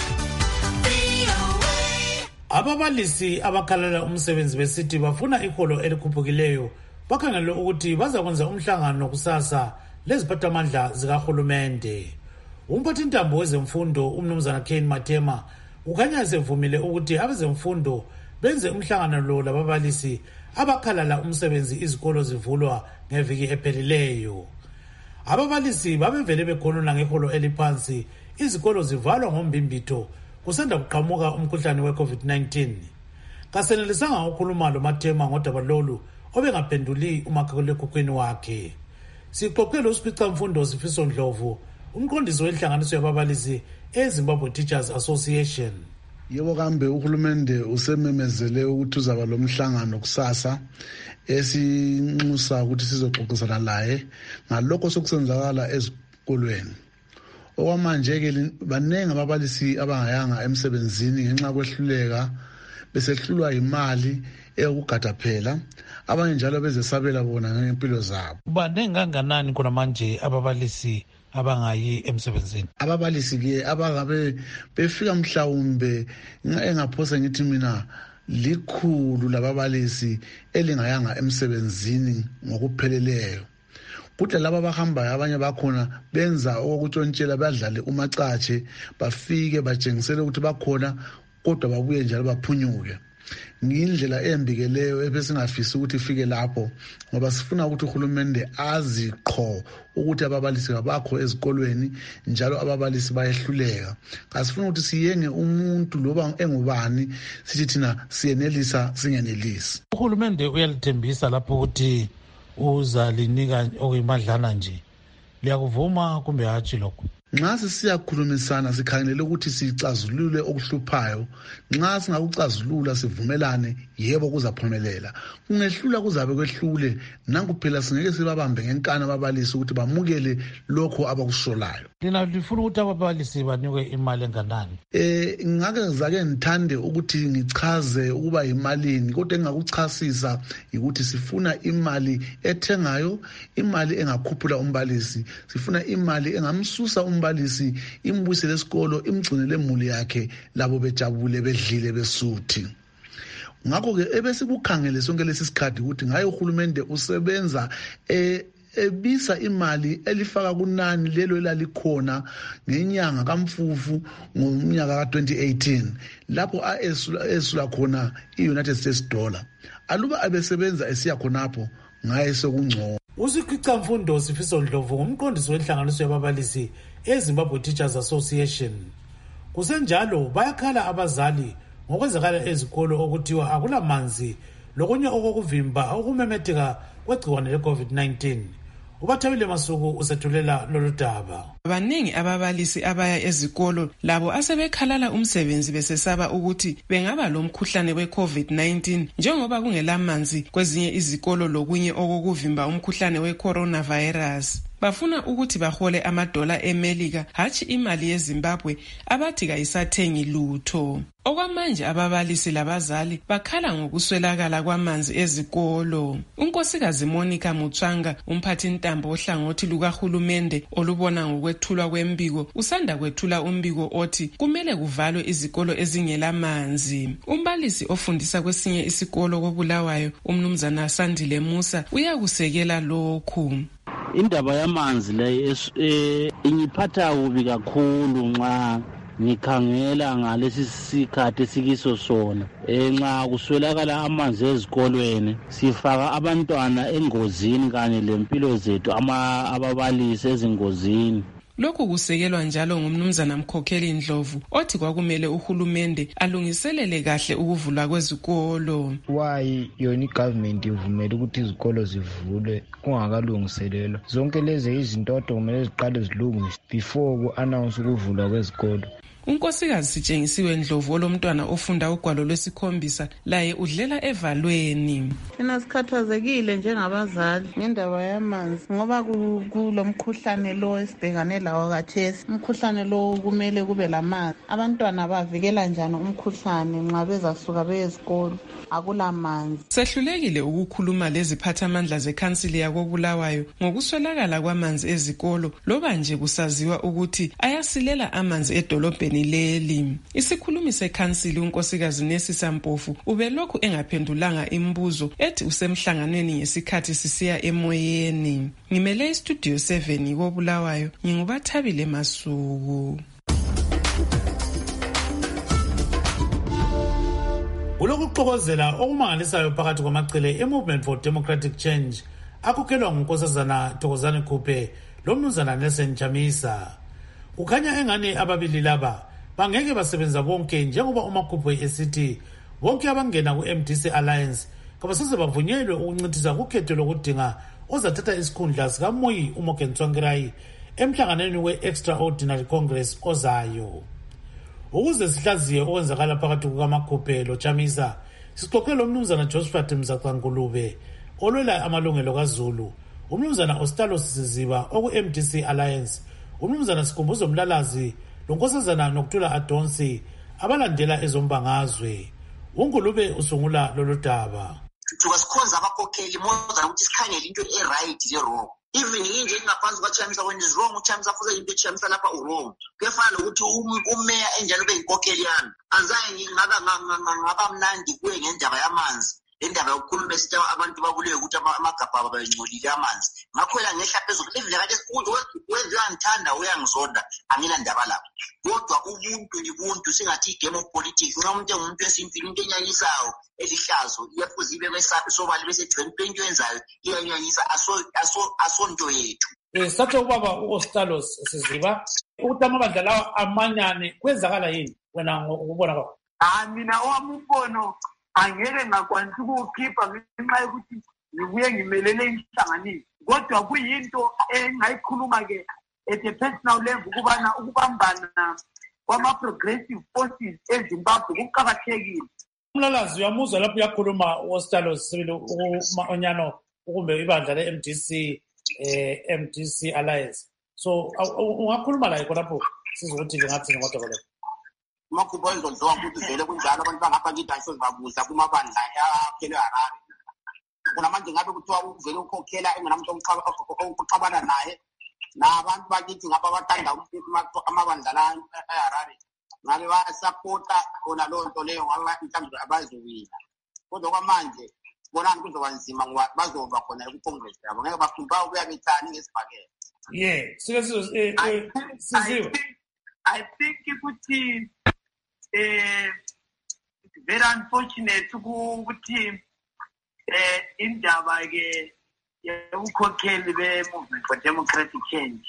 V O A. Ababalisi abakhalela umsebenzi besithi bafuna iholo elikhuphukileyo bakhangele ukuthi bazakwenza umhlangano kusasa leziphathamandla zikahulumende. Umphathintambo wezemfundo umnumzana Ken Matema ukhanya esevumile ukuthi abezemfundo benze umhlangano lo lababalisi abakhalala umsebenzi izikolo zivulwa ngeviki ephelileyo. Ababalisi babevele bekhuluma ngeholo eliphansi izikolo zivalwa ngombimbitho kusanda kuqhamuka umkhuhlane we-COVID nineteen. Kasenelisanga ukukhuluma lo Matema ngodaba lolu obengaphenduli umakhalekhukhwini wakhe. Sixoxele uSifica Mfundo Sifiso Ndlovu, umqondisi wenhlanganiso yababalisi eZimbabwe Teachers Association. Yebo kambe uhulumende usememezele ukuthi uzaba lomhlangano kusasa esinxusa ukuthi sizoxoxisana laye ngalokho sokusenzakala ezikolweni. Okwamanje ke banenge ababalisi abangayanga emsebenzini ngenxa kwehluleka besehlulwa imali eyokugada phela, abanye njalo bezesabela bona ngempilo zabo. Banenge kanganani khona manje ababalisi abangayi emsebenzini? Ababalisi ke abangabe befika mhlawumbe engaphosa ngithi mina likhulu lababalisi elingayanga emsebenzini ngokupheleleyo. Kuthi laba abahambayo abanye bakhona benza okutshontshela badlale umacatshe bafike batshengisele ukuthi bakhona kodwa babuye njalo baphunyuke. Ngindlela embikeleyo ebesingafisi ukuthi ifike lapho ngoba sifuna ukuthi uhulumende azi qho ukuthi ababalisi abakho ezikolweni njalo ababalisi bayehluleka. Kasifuna ukuthi siyenge umuntu loba engubani sithi thina siyenelisa singenelisi. Uhulumende uyalithembisa lapho ukuthi uzalinika okuyimadlana nje. Liyakuvuma kumbe hatshi lokho? Nxa sisiyakhulumisana sikhangelele ukuthi sicazulule okuhluphayo, nxa singakucazulula sivumelane yebo kuzaphumelela. Kungehlula kuzabe kwehlule, nanku phela singeke sibabambe ngenkana ababalisi ukuthi bamukele lokho abakusolayo. Lina lifuna ukuthi ababalisi banikwe imali enganani? Eh ngake zake ngithande ukuthi ngichaze ukuba imalini, kodwa engakuchasisa ukuthi sifuna imali ethengayo, imali engakhuphula umbalisi, sifuna imali engamsusa umbalisi imbuyisele esikolo imgcinele imuli yakhe labo bejabule bedlile besuthi. Ngakho ke ebesikukhangele sonke lesisikhathi ukuthi ngaye uhulumende usebenza eh ebisa imali elifaka kunani lelo elalikhona ngenyanga kaMfufu ngomnyaka ka twenty eighteen lapho aesula khona iUnited States dollar. Aluba abesebenza esiya khonapho ngaye sekungcono. Usifica Mfundo Sifiso Ndlovu ngumqondisi wenhlanganiso yababalisi eZimbabwe Teachers Association. Kusenjalo bayakhala abazali ngokwenzakala ezikolo okuthiwa akulamanzi lokunye okokuvimba okumemetheka kwegciwane le-COVID nineteen. Ubathabile Masuku usethulela lolu daba. Abaningi ababalisi abaya ezikolo labo asebekhalala umsebenzi besesaba ukuthi bengaba lomkhuhlane we-COVID nineteen njengoba kungelamanzi kwezinye izikolo lokunye okokuvimba umkhuhlane we-coronavirus. Bafuna ukuthi bahole amadola eMelika hatshi imali yeZimbabwe abathi kayisathengi lutho. Okwamanje ababalisi labazali bakhala ngokuswelakala kwamanzi ezikolo. Unkosikazi Monica Mutswanga, umphathintambo ohlangothi lukahulumende olubona ngokwethulwa kwembiko, usanda kwethula umbiko othi kumele kuvalwe izikolo ezingelamanzi. Umbalisi ofundisa kwesinye isikolo koBulawayo, umnumzana Sandile Musa, uyakusekela lokhu. Indaba yamanzi le ingiphatha kubi kakhulu nxa ngikhangela ngalesi sikhathi sikiso sona. Nxa kuswelakala amanzi ezikolweni sifaka abantwana engozini kanye lempilo zethu ama ababalisi ezingozini. Lokhu kusekelwa njalo ngumnumzana Mkhokheli Ndlovu othi kwakumele uhulumende alungiselele kahle ukuvulwa kwezikolo. Why yona igovernment ivumela ukuthi izikolo zivulwe kungakalungiselelwa? Zonke lezi izinto kumele ziqale zilungiswe before ku-announce ukuvulwa kwezikolo. Unkosikazi Sitshengisiwe Ndlovu olomntwana ofunda ugwalo lwesikhombisa laye udlela evalweni. Thina sikhathazekile njengabazali ngendaba yamanzi ngoba kulomkhuhlane lo esibhekane lawo khathesi. Umkhuhlane lo kumele kube lamanzi. Abantwana bavikela njani umkhuhlane nxa bezasuka beye esikolo akula manzi? Sehlulekile ukukhuluma leziphathamandla zekhansili yakoBulawayo ngokuswelakala kwamanzi ezikolo loba nje kusaziwa ukuthi ayasilela amanzi edolobheni leli. Isikhulumi sekhansili unkosikazi Nesisa Mpofu ubelokhu engaphendulanga imibuzo ethi usemhlanganweni ngesikhathi sisiya emoyeni. Ngimele istudio seven koBulawayo, ngingubathabile Masuku. Ulokuxokozela okumangalisayo phakathi kwamacele e-Movement for Democratic Change akukhelwa ngunkosazana Thokozani Khuphe lomnumzana Nelson Chamisa. Kukhanya engani ababili laba bangeke basebenza bonke njengoba uMakhuphe esithi bonke abangena ku-M D C Alliance kabaseze bavunyelwe ukuncithisa kukhetho lokudinga ozathatha isikhundla sikaMoyi uMorgan Tsvangirai emhlanganweni we-Extraordinary Congress ozayo. Ukuze sihlaziye okwenzakala phakathi kukaMakhuphe loChamisa, sixoxele umnumzana Josephat Mzaqangulube olwela amalungelo kaZulu, umnumzana Ostalo Siziba oku-M D C Alliance, umnumzana Sikhumbuzo Mlalazi lonkosazana Nokuthula Adonsi abalandela ezombangazwe. uNgulube usungula lolu daba. Tukasikhonza abakhokheli moza ukuthi sikhangele into e-right le-wrong. Even yinje ingaphansi kwaChamisa when is wrong, uChamisa futhi into eChamisa lapha u-wrong. Kuyafana nokuthi umeya enjalo beyinkokheli yami. Anzange ngingaba ngaba mnandi kuye ngendaba yamanzi. Indaba yokukhuluma besithi abantu babulewe ukuthi amagabha abo bayingcolile amanzi. Ngakho la ngehla phezulu livile kade ukuthi wenziwa ngithanda uyangizonda angina ndaba lapho. Kodwa ubuntu libuntu singathi igame of politics. Umuntu engumuntu esimpilo into enyanyisayo elihlazo iyafuze ibe kwesapi sobali bese twenty twenty wenzayo iyanyanyisa aso aso asonto yethu. Eh sathe ubaba uOstalo Siziba ukuthi amabandla lawa amanyane kwenzakala yini wena ukubona kwakho? Ah mina owamumbono angeke ngakwanisa ukukhipha ngenxa yokuthi ngibuye ngimelele inhlanganiso. Kodwa kuyinto engayikhuluma ke at a personal level ukubana ukubambana kwama-progressive forces eZimbabwe kuqakathekile. Umlalazi uyamuzwa lapho uyakhuluma uOstalo Siziba onyano ukumbe ibandla le-M D C eh M D C Alliance. So ungakhuluma la lapho sizokuthi lingathi ngoba kodwa Makhuphe izondlowa ukuthi vele kunjalo abantu bangapha ngidayiso zibabuza kumabandla aphele Harare. Kunamanje ngabe kuthiwa uvele ukhokhela engenamuntu oqabana naye nabantu bakithi ngapha bathanda amabandla la eHarare. Ngabe bayasupporta khona lo nto leyo ngoba mhlawumbe abaziwina. Kodwa kwamanje bonani kuzoba nzima ngoba bazoba khona ku-Congress yabo ngeke bafumba ukuya bethani ngesibhakela. Yeah, sike sizo siziwe. I think ukuthi eh it's very unfortunate ukuthi eh indaba ke yokukhokheli be-Movement for Democratic Change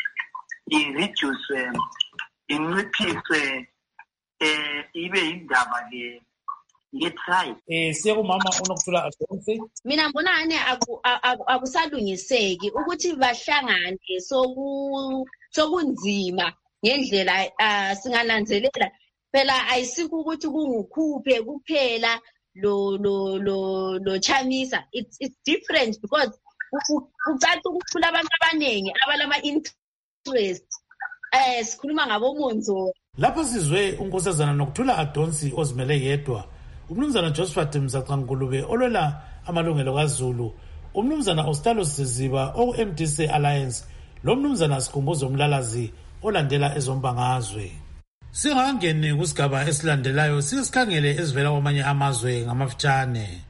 i-reduce inciphiswe eh ibe indaba ke ye-tribe. Eh siye kumama uNokuthula Adonsi. Mina ngibona ane akusalungiseki ukuthi bahlangane soku sokunzima ngendlela singananzelela phela ayisikho ukuthi kungukhuphe kuphela lo lo lo lo Chamisa. It's it's different because ucathi ukukhula abantu abanengi abalama interest eh sikhuluma ngabo Monzo. Lapho sizwe unkosazana Nokuthula Adonsi ozimele yedwa, umnumzana Josephat Mzaqangulube olwela amalungelo kaZulu, umnumzana Ostalo Siziba oku-M D C Alliance, lo mnumzana Sikhumbuzo Mlalazi olandela ezombangazwe. Singangene kusigaba esilandelayo sisikhangele ezivela kwamanye amazwe ngamafitshane.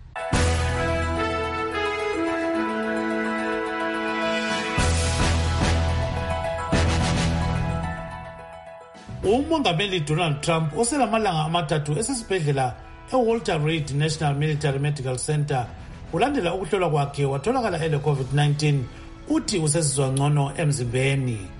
Umongameli Donald Trump oselamalanga amathathu esesibhedlela eWalter Reed National Military Medical Center ulandela ukuhlolwa kwakhe watholakala ele COVID nineteen uthi usesizwa ngcono emzimbeni.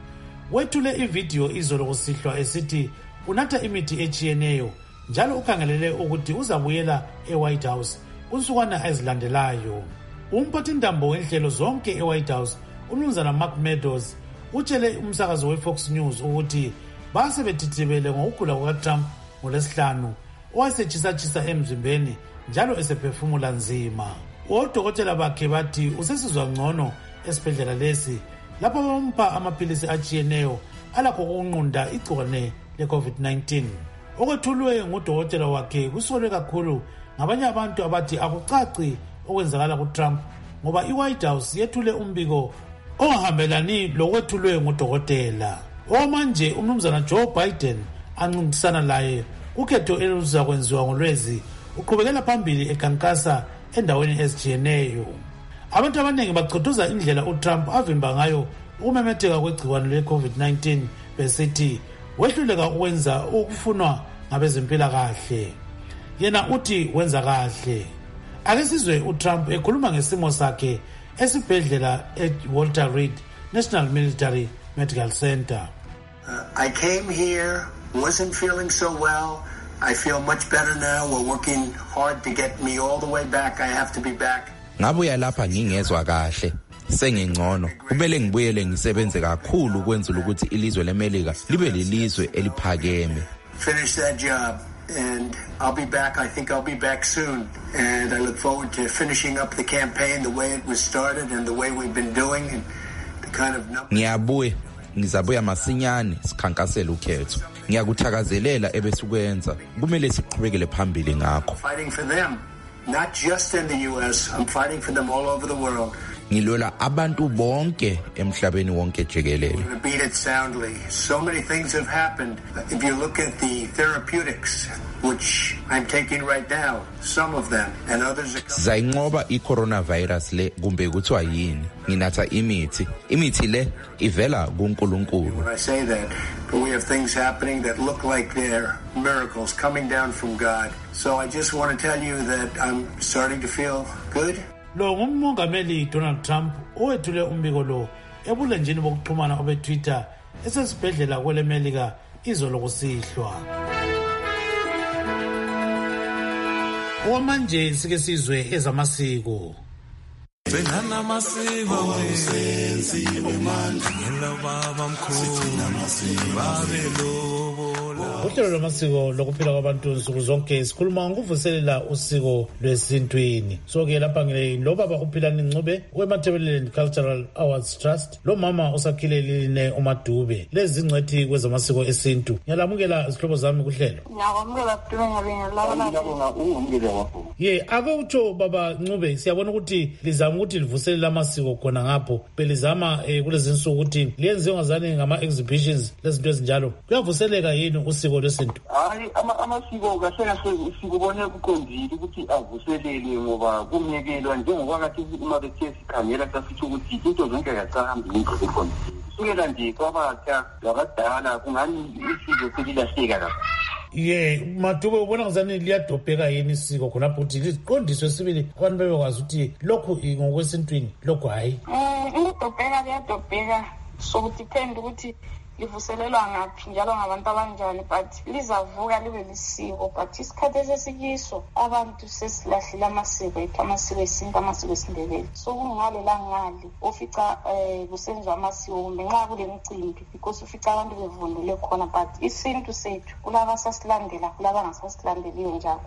wethule ividiyo izolo kusihlwa esithi unatha imithi echiyeneyo njalo ukhangelele ukuthi uzabuyela eWhite House kunsukwana ezilandelayo. Umphathintambo wenhlelo zonke eWhite House umnumzana Mark Meadows utshele umsakazo weFox News ukuthi base bethithibele ngokugula kukaTrump ngolesihlanu owasetshisa-tshisa emzimbeni njalo esephefumula nzima. Odokotela bakhe bathi usesizwa ngcono esibhedlela lesi lapho bamupha amaphilisi achiyeneyo alakho ukunqunda igcikwane le-COVID nineteen. Okwethulwe ngudokotela wakhe kusolwe kakhulu ngabanye abantu abathi akucaci okwenzakala kuTrump ngoba iWhite House yethule umbiko ongahambelani lokwethulwe ngudokotela. Omanje umnumzana Joe Biden ancintisana laye ukhetho eluza kwenziwa ngolwezi uqhubekela phambili ekhankasa endaweni ezijiyeneyo. Abantu abaningi bachothoza indlela uTrump avimba ngayo ukumemetheka kwegciwane le-COVID nineteen besithi wehluleka ukwenza ukufunwa ngabezempilakahle. Yena uthi wenza kahle. Ake sizwe uTrump ekhuluma ngesimo sakhe esibhedlela eWalter Reed National Military Medical Center. Uh, I came here, wasn't feeling so well. I feel much better now. We're working hard to get me all the way back. I have to be back. Ngabuya lapha ngingezwa kahle. Sengingcono. Kumele ngibuyele ngisebenze kakhulu ukwenzela ukuthi ilizwe leMelika libe lelizwe eliphakeme. Finish that job and I'll be back. I think I'll be back soon. And I look forward to finishing up the campaign the way it was started and the way we've been doing and the kind of numbers. Ngiyabuya ngizabuya masinyane sikhankasela ukhetho. Ngiyakuthakazelela ebesikwenza kumele siqhubekele phambili ngakho. Fighting for them, not just in the U S. I'm fighting for them all over the world. Ngilwela abantu bonke emhlabeni wonke jikelele. To beat it soundly. So many things have happened. If you look at the therapeutics, which I'm taking right now, some of them, and others are... Zayinqoba i-coronavirus le kumbe kuthiwa yini. Nginatha imithi. Imithi le ivela kuNkulunkulu. When I say that, but we have things happening that look like they're miracles coming down from God. So I just want to tell you that I'm starting to feel good. Lo ngumongameli Donald Trump owethule umbiko lo ebulenjini bokuxhumana obeTwitter esesibhedlela kweleMelika izolo kusihlwa. Omanje sike sizwe ezamasiko. Benana masiko wesenzi wemandla ngelo baba mkhulu babelo. Uhlelo lwamasiko lokuphila kwabantu nsuku zonke sikhuluma ngokuvuselela usiko lwesintwini. So-ke lapha ngilo baba uPhilani Ncube weMatabeleland Cultural Awards Trust, lo mama usakhilelile uMadube lezi ngcethi kwezamasiko esintu. Ngiyalamukela izihlobo zami kuhlelo. Ngiyabonga Dube ngabengela ngiyabonga ungumkile wakho. Ye ake utsho baba Ncube siyabona ukuthi lizama ukuthi livuselele amasiko khona ngapho belizama eh, kulezi nsuku ukuthi liyenziwe ngazani ngama exhibitions lezinto ezinjalo. Kuyavuseleka yini usiko lwesintu? Hayi amasiko kahle kahle sikubone kuqondile ukuthi avuselele ngoba kumyekelwa njengoba kathi uma bethe sikhangela sasithi ukuthi into zonke yacahamba into ekhona. Kusukela nje kwabatha labadala kungani isiko selilahleka kakhulu. Ye Madube ubona ngazani liyadobheka yini isiko khonapho ukuthi liqondiswe sibili abantu bebekwazi ukuthi lokhu ngokwesintwini lokhu hayi. Eh lidobheka liyadobheka so depend ukuthi livuselelwa ngaphi njalo ngabantu abanjani but lizavuka libe lisiko but isikhathi esesikiso abantu sesilahlile amasiko ethu amasiko esintu amasiko esindebele so kungale la ngali ofica eh kusenziwa amasiko kumbe nxa kule mcimbi because ufica abantu bevundule khona but isintu sethu kulaba sasilandela kulaba ngasasilandeliyo njalo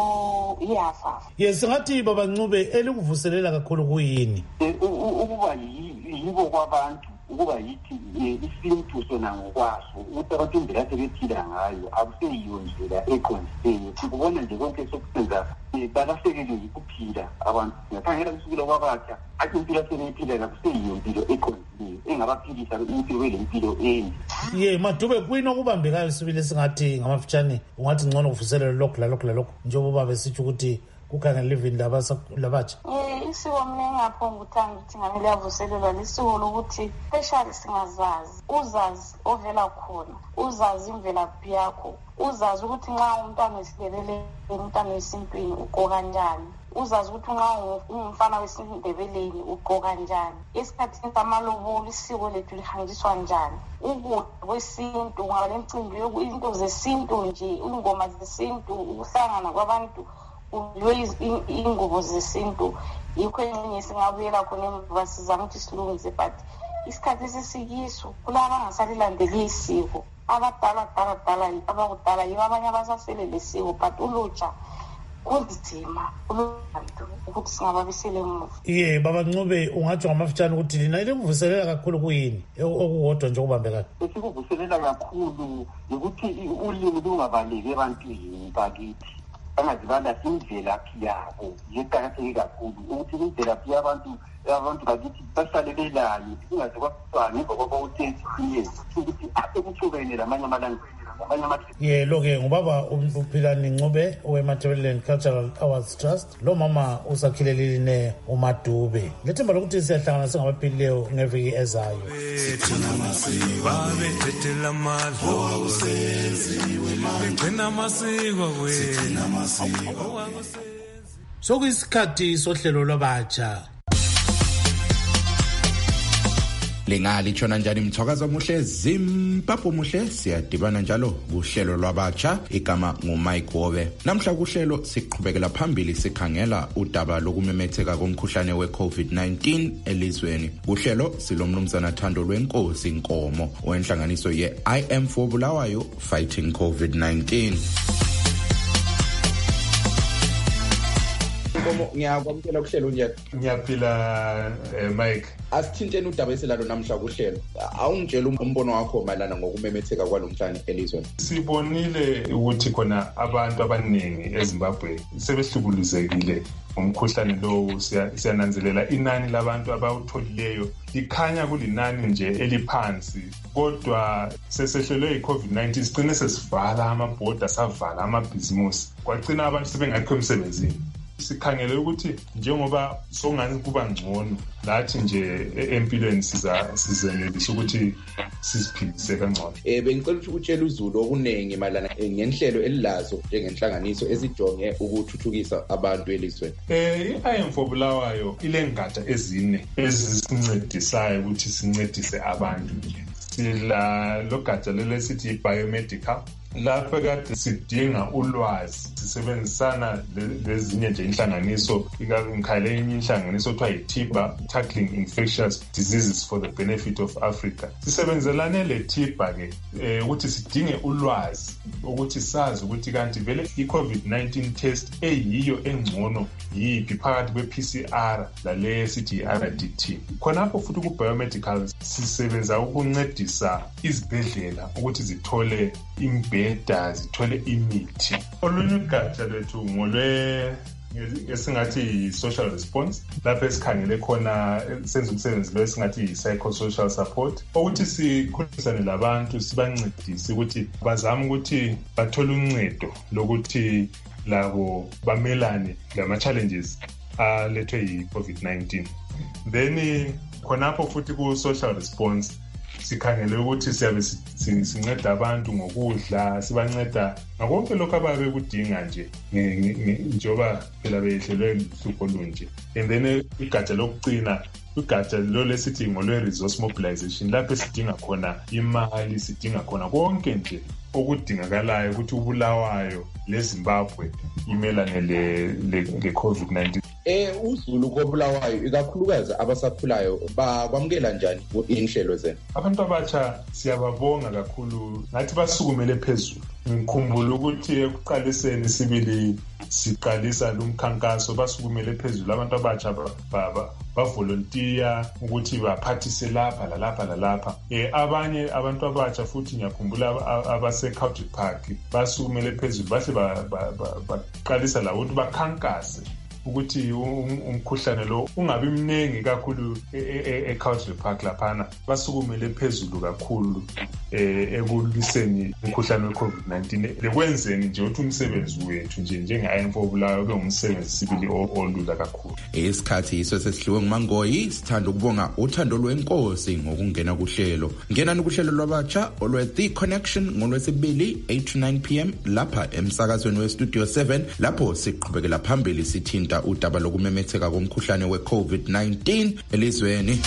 so iyafa. Yes ngathi baba Ncube elikuvuselela kakhulu kuyini? Ukuba yibo kwabantu ukuba yithi isintu sona ngokwaso ukuthi abantu indlela sebephila ngayo akuseyiyo ndlela eqondileyo sikubona nje konke sokusenza balahlekelwe yikuphila abantu ngakhangela kusukela kwabatha athi impilo sebeyiphila akuseyiyo impilo eqondileyo engabaphilisa impilo welempilo ende. Ye Madube kuyini okubambekayo sibili singathi ngamafutshane ungathi ngcono kuvuselela lokho lalokho lalokho njengoba besithi ukuthi kukhangela livini labatsha? Eh isiko mina engaphonga uthanda ukuthi ngame liyavuselelwa lisiko lokuthi special singazazi uzazi ovela khona uzazi imvelaphi yakho uzazi ukuthi nxa umntana esilebele umntana esintwini uqoka kanjani uzazi ukuthi nxa ungumfana wesiNdebeleni ugqoka njani, esikhathini samalobolo isiko lethu lihanjiswa njani, ukudla kwesintu, ngaba lemicimbi into zesintu nje, ingoma zesintu, ukuhlangana kwabantu kudliwe ingubo zesintu. Yikho enye singabuyela khona emva sizama ukuthi silungise, but isikhathi esisikiso kulaba abangasalilandeli isiko, abadala dala dala abakudala yibo abanye abasasele lesiko, but ulutsha kunzima ulubantu ukuthi singababisele emuva. Iye baba Ncube, ungatsho ngamafitshane ukuthi lina ilikuvuselela kakhulu kuyini okukodwa nje okubambekayo? Esikuvuselela kakhulu ukuthi ulimi lungabaleki ebantwini bakithi, bangazibanda imvelaphi yabo yeqakatheke kakhulu, ukuthi imvelaphi yabantu abantu bakithi bahlale belanye, kungaze kwafana ngemva kwaba uthesiye ukuthi ekuhlukene lamanye amalangeni. Ye lo-ke ngubaba uPhilani Ncube we-Matabeleland Cultural Awards Trust, lo mama usakhilelile uMadube. Ngethemba lokuthi siyahlangana singabaphilileyo ngeviki ezayo. Sokuyisikhathi sohlelo lwabatsha. Lingalishona njani mthwakazo muhle Zimbabwe muhle, siyadibana njalo kuhlelo lwabatsha, igama nguMike Wove. Namhla kuhlelo siqhubekela phambili sikhangela udaba lokumemetheka komkhuhlane we-COVID nineteen elizweni. Kuhlelo silomnumzana Thando Lwenkosi Nkomo wenhlanganiso ye-I Am for Bulawayo Fighting COVID nineteen. Nkomo, ngiyakwamukela kuhlelo nje. Ngiyaphila Mike. Asithintene udaba esilalo namhla kuhlelo. Awungitshela umbono wakho mayelana ngokumemetheka kwalomhlanje elizweni. Sibonile ukuthi khona abantu abaningi eZimbabwe sebehlukuluzekile ngomkhuhlane lo. Siyananzelela inani labantu abawutholileyo likhanya kulinani nje eliphansi, kodwa sesehlelwe i-COVID nineteen sigcine sesivala amabhoda, savala amabhizimusi, kwagcina abantu sebengekho emsebenzini. Sikhangele ukuthi njengoba songani kuba ngcono lathi nje empilweni siza sizenelisa ukuthi siziphilise kangcono. Eh bengicela ukuthi utshele uZulu okunengi malana ngenhlelo elilazo njengenhlanganiso ezijonge ukuthuthukisa abantu elizweni. Eh I Am for Bulawayo ilengatsha ezine ezisincedisayo ukuthi sincedise abantu. Sila logatsha lelesithi biomedical, lapha kade sidinga ulwazi, sisebenzisana lezinye nje inhlanganiso, ikakhulu enye inhlanganiso kuthiwa yi-TIBA, Tackling Infectious Diseases for the Benefit of Africa. Sisebenzelane le-TIBA ke ukuthi sidinge ulwazi ukuthi sazi ukuthi kanti vele i-COVID nineteen test eyiyo engcono yiphi phakathi kwe-P C R lale sithi i-R D T. Khonapho futhi ku-biomedical sisebenza ukuncedisa izibhedlela ukuthi zithole imbheda, zithole imithi. Olunye ugatsha lwethu ngolwe esingathi social response, lapho esikhangele khona senza umsebenzi lo esingathi psychosocial support, ukuthi sikhulumisane labantu sibancedise ukuthi bazame ukuthi bathole uncedo lokuthi labo bamelane lama-challenges alethwe yi-COVID nineteen. Then khonapho futhi ku-social response sikhangele ukuthi siyabe sinceda abantu ngokudla, sibanceda ngakonke lokho ababe kudinga nje njengoba phela behlelwe luhlupho lunje. And then igatsha lokugcina, igatsha lo lesithi ngolwe-resource mobilization, lapho sidinga khona imali, sidinga khona konke nje okudingakalayo ukuthi uBulawayo leZimbabwe imelane le-COVID nineteen. Eh uZulu koBulawayo ikakhulukazi abasakhulayo bakwamukela njani inhlelo zenu? Abantu abatsha siyababonga kakhulu, nathi basukumele phezulu. Ngikhumbula ukuthi ekuqaliseni sibili siqalisa lumkhankaso basukumele phezulu, abantu abatsha baba bavolunteer ukuthi baphathise lapha lalapha lalapha. Eh abanye abantu abatsha futhi ngiyakhumbula abase Country Park basukumele phezulu bahle baqalisa la ukuthi bakhankase ukuthi umkhuhlane lo ungabi mningi kakhulu e-Country Park laphana. Basukumele phezulu kakhulu ekuliseni umkhuhlane we-COVID nineteen, lekwenzeni nje ukuthi umsebenzi wethu nje njenge-I Am for Bulawayo kube ngumsebenzi sibili olula kakhulu. Isikhathi iso sesihliwe nguMangoyi, sithanda ukubonga uThando Lwenkosi ngokungena kuhlelo. Ngenani kuhlelo lwabatsha olwe-The Connection ngolwesibili eight to nine p m lapha emsakazweni we-Studio seven, lapho siqhubekela phambili sithinta ukwehlisa udaba lokumemetheka komkhuhlane we-COVID nineteen elizweni.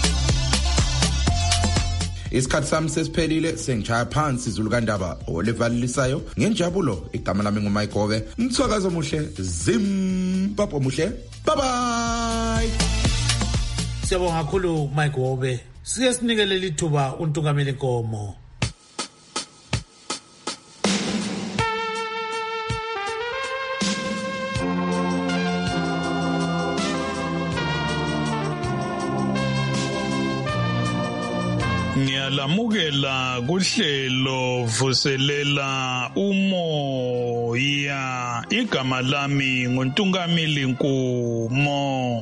Isikhathi sami sesiphelile, sengijaya phansi izulu kandaba olevalisayo ngenjabulo. Igama lami nguMike Gobe. Mthwakazo omuhle, Zimbabwe omuhle. Bye bye. Siyabonga kakhulu Mike Gobe. Siye sinikele lithuba uNtungameli Nkomo. Ngiyalamukela kuhlelo vuselela umoya. Igama lami nguNtungameli Nkomo.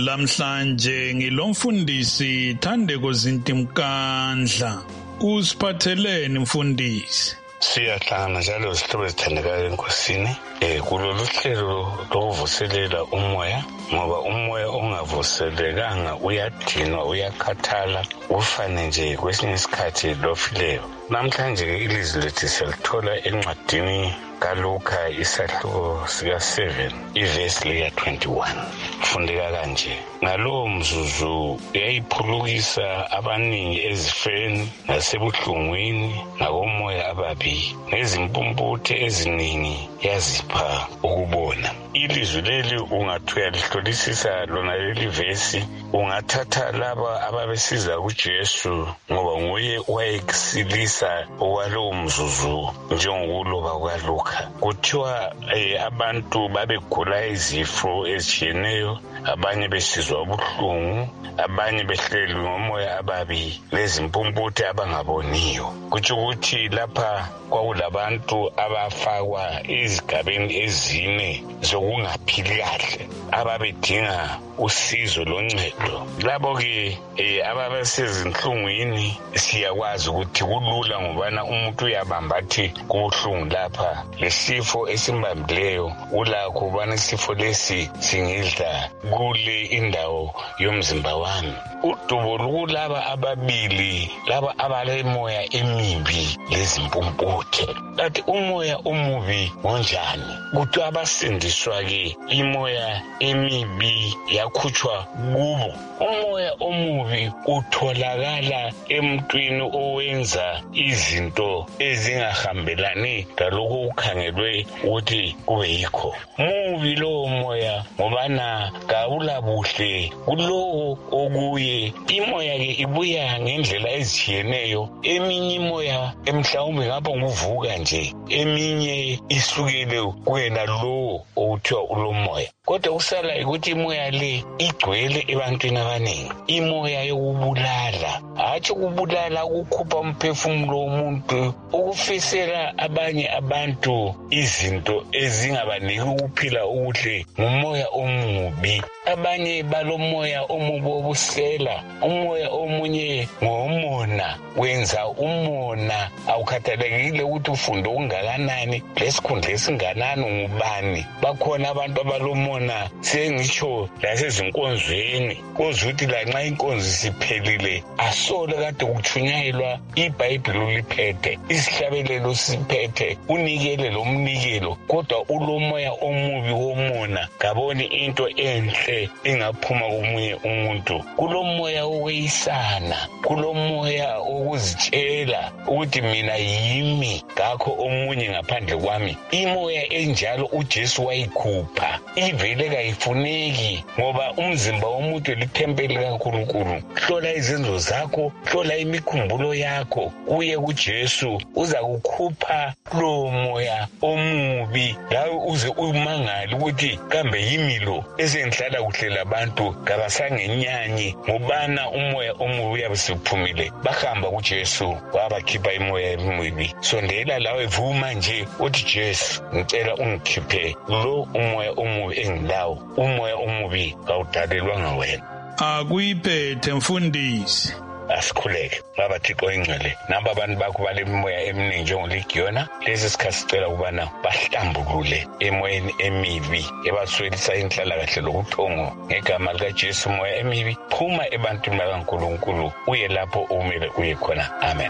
Lamhlanje ngilomfundisi Thandeko Zintimkandla. Usiphatheleni mfundisi? Siyahlangana njalo sihlobo ezithandekayo enkosini eh kulolu hlelo lokuvuselela umoya, ngoba umoya ongavuselekanga uyadinwa, uyakhathala, ufane nje kwesinye isikhathi lofileyo. Namhlanje ilizwi lethu siyalithola encwadini kaLuka isahluko sika seven ivesi lika twenty-one. Fundeka kanje: ngalowo mzuzu yayiphulukisa abaningi ezifeni nasebuhlungwini nakomoya ababi, nezimpumputhe eziningi yazipha ukubona. Ilizwi leli ungathi uyalihlolisisa lona leli vesi, ungathatha laba ababesiza kuJesu ngoba nguye wayesilisa okwalowo mzuzu njengokuloba kwaLuka. Kuthiwa eh, abantu babegula izifo ezitshiyeneyo, abanye besizwa ubuhlungu, abanye behlelwe ngomoya ababi lezimpumputhe abangaboniyo. Kutsho ukuthi lapha kwakulabantu abafakwa ezigabeni ezine zokungaphili kahle, ababedinga usizo loncedo. Labo ke eh, ababesezinhlungwini siyakwazi ukuthi kulula ngobana umuntu uyabambathi kubuhlungu lapha, lesifo esimbambileyo ulakho ubana isifo lesi singidla kule indawo yomzimba wami. Udubo lukulaba ababili, laba abalemoya emibi lezimpumputhe. Kanti umoya omubi ngonjani? Kuthi abasindiswa ke imoya emibi yakhutshwa kubo. Umoya omubi utholakala emntwini owenza izinto ezingahambelani lalokho ukhangelwe ukuthi kube yikho. Mubi lowo moya ngobana kawulabuhle kulowo okuye. Imoya ke ibuya ngendlela ezitshiyeneyo. Eminye imoya emhlawumbe ngapha nguvuka nje, eminye isukele kuwena lowo okuthiwa ulomoya. Kodwa usala ukuthi imoya le igcwele ebantwini abaningi. Imoya yokubulala, hatshi ukubulala ukukhupha umphefumulo womuntu, ukufisela abanye abantu izinto ezingabaniki ukuphila okuhle, ngumoya omubi. Abanye balomoya omubi obusela, umoya omunye ngomona, wenza umona. Awukhathalekile ukuthi ufunde ungakanani, lesikhundla esinganani, ngubani. Bakhona abantu abalomona sengitsho lasezinkonzweni, kozuthi lanxa inkonzo siphelile asole kade kuchunyayelwa iBhayibheli uliphethe, isihlabelelo siphethe, unikele lomnikelo, kodwa ulomoya omubi womona. Ngaboni into enhle ingaphuma komunye umuntu. Kulomoya wokweyisana, kulomoya wokuzitshela ukuthi mina yimi, ngakho omunye ngaphandle kwami. Imoya enjalo uJesu wayikhupha, ivele kayifuneki, ngoba umzimba womuntu lithempeli kaNkulunkulu. Hlola izenzo zakho, hlola imikhumbulo yakho, uye kuJesu, uza kukhupha lo moya omubi, lawe uze umangale ukuthi kambe yimi lo esengihlala kuhle labantu kabasangenyanyi, ngobana umoya omubi uyabesiphumile. Bahamba kuJesu wabakhipha imoya emibi. Sondela lawe, vuma nje uthi Jesu, ngicela ungikhiphe lo umoya omubi engilawo. Umoya omubi kawudalelwanga wena. Akuyiphethe mfundisi. Asikhuleke baba Thixo ingcwele, namba abantu bakho balemoya eminingi njengoLegiona. Lesi sikhathi sicela ukubana bahlambulule emoyeni emibi ebaswelisa inhlalakahle lobuthongo. Ngegama likaJesu, moya emibi phuma ebantwini bakaNkulunkulu, uye lapho umele uye khona. Amen.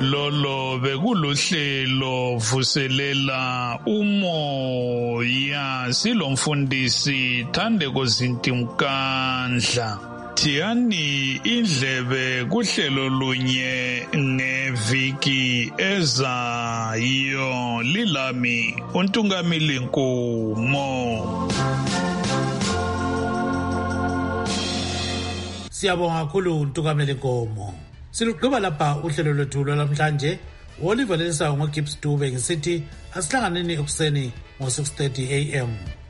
lolo bekuluhlelo vuselela umoya silomfundisi Thandeko Zintimkandla. Thiyani indlebe kuhlelo lunye ngeviki ezayo. Lilami uNtungamili Nkomo. Siyabonga kakhulu uNtungamili Nkomo. Silugqiba lapha uhlelo lwethu lwamhlanje. Oliver Lensa ngoGibbs Dube ngisithi asihlanganeni ekuseni ngo six thirty a m